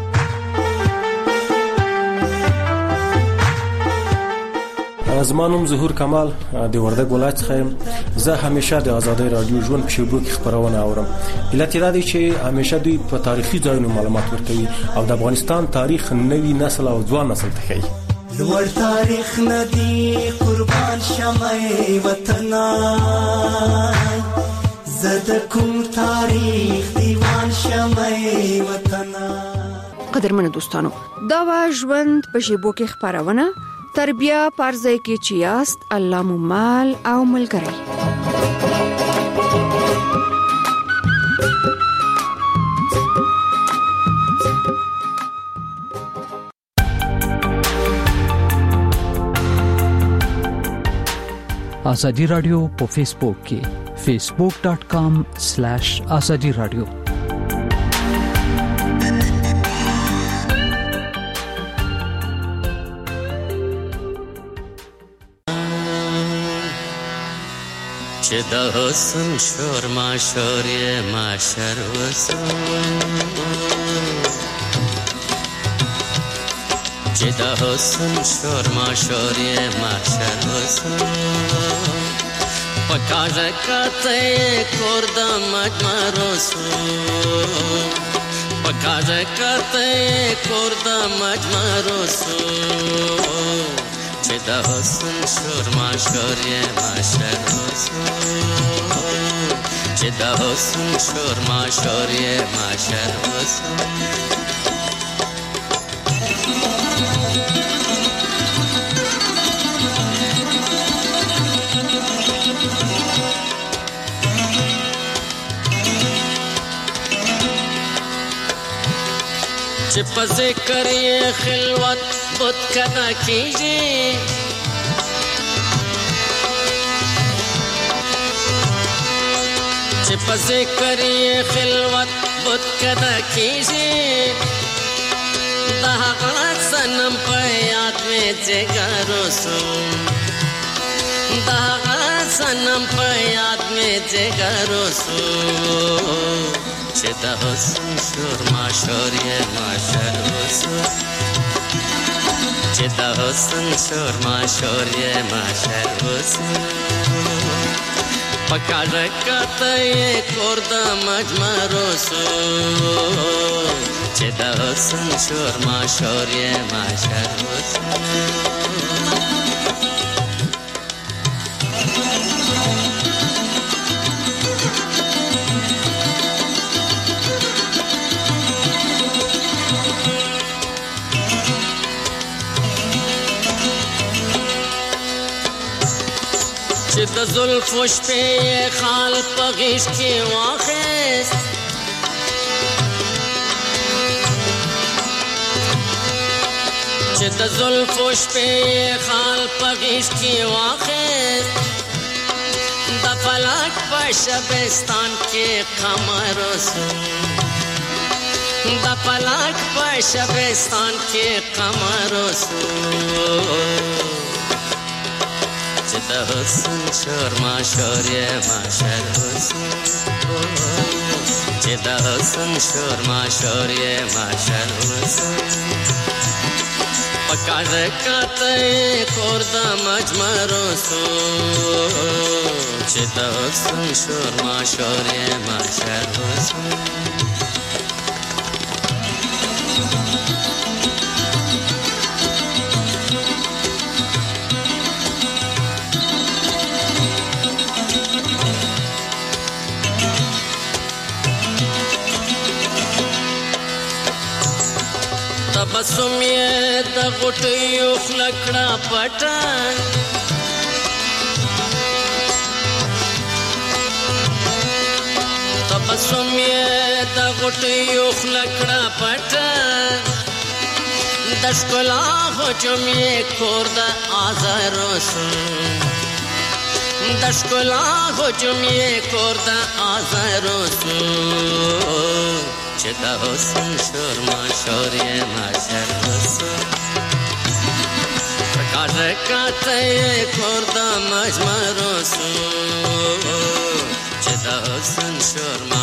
زمانوم ظهور کمال د وردګ ولایت څخه. زه همیشه د آزادۍ رادیو ژوند په شیبو کې خبرونه اورم. علت را دي چې همیشه دوی په تاریخي ځایونو معلومات ورکوي او د افغانستان تاریخ نوی نسل او ځوان نسل ته ښيي. لوړ تاریخ ندی قربان شمه وطن، زده کوم تاریخ دیوان شمه وطن. قدرمن دوستانو، دا وا ژوند په شیبو کې خبرونه تربیه پرځای کې چې یاست، الله مو مال او ملګری. آزادی رادیو په فیسبوک کې facebook dot com slash azadi radio. چې د حسن شور ما شور یې ما شر وسو، چې د حسن شور ما شور یې ما شر وسو، پکاژه کته کور د مجمر وسو، پکاژه کته کور د مجمر وسو، چې د حسن شور ما شور یې ما شر وسو، چې د حسن شور ما شور یې ما شر وسو. چې په ذکر یې خلوت بت کنا کیږي، چې په ذکر یې خلوت بت کنا کیږي، د هغه صنم په یاد مې جګر وسو، د هغه صنم په یاد مې جګر وسو، چې د حسن شور ما شور یې ما شر وسو، چې د حسن شور ما شور یې ما شر وسو، پکاژه کته یې کور د مجمر وسو، چې د حسن شور ما شور یې ما شر وسو. چې د زلفو شپې خال په غیږ کې واخیست، چې د زلفو شپې خال په غیږ کې واخیست، د د فلک په شبستان کې قمر وسو د فلک په شبستان کې قمر وسو چې د حسن شور ما شور یې ماشر وسو چې د حسن شور ما شور یې ماشر وسو پکار کته کور د مجمر وسو چې د حسن شور ما شور یې ماشر وسو تبسم یې د غټیو خلکړه پټه تبسم یې د غټیو خلکړه پټه د ښکلا هجوم یې کور د آزار وسو د ښکلا هجوم یې کور د آزار وسو چې د حسن شور ما شور یې ماشر وسو پکار کته کور د مجمر وسو چې د حسن شور ما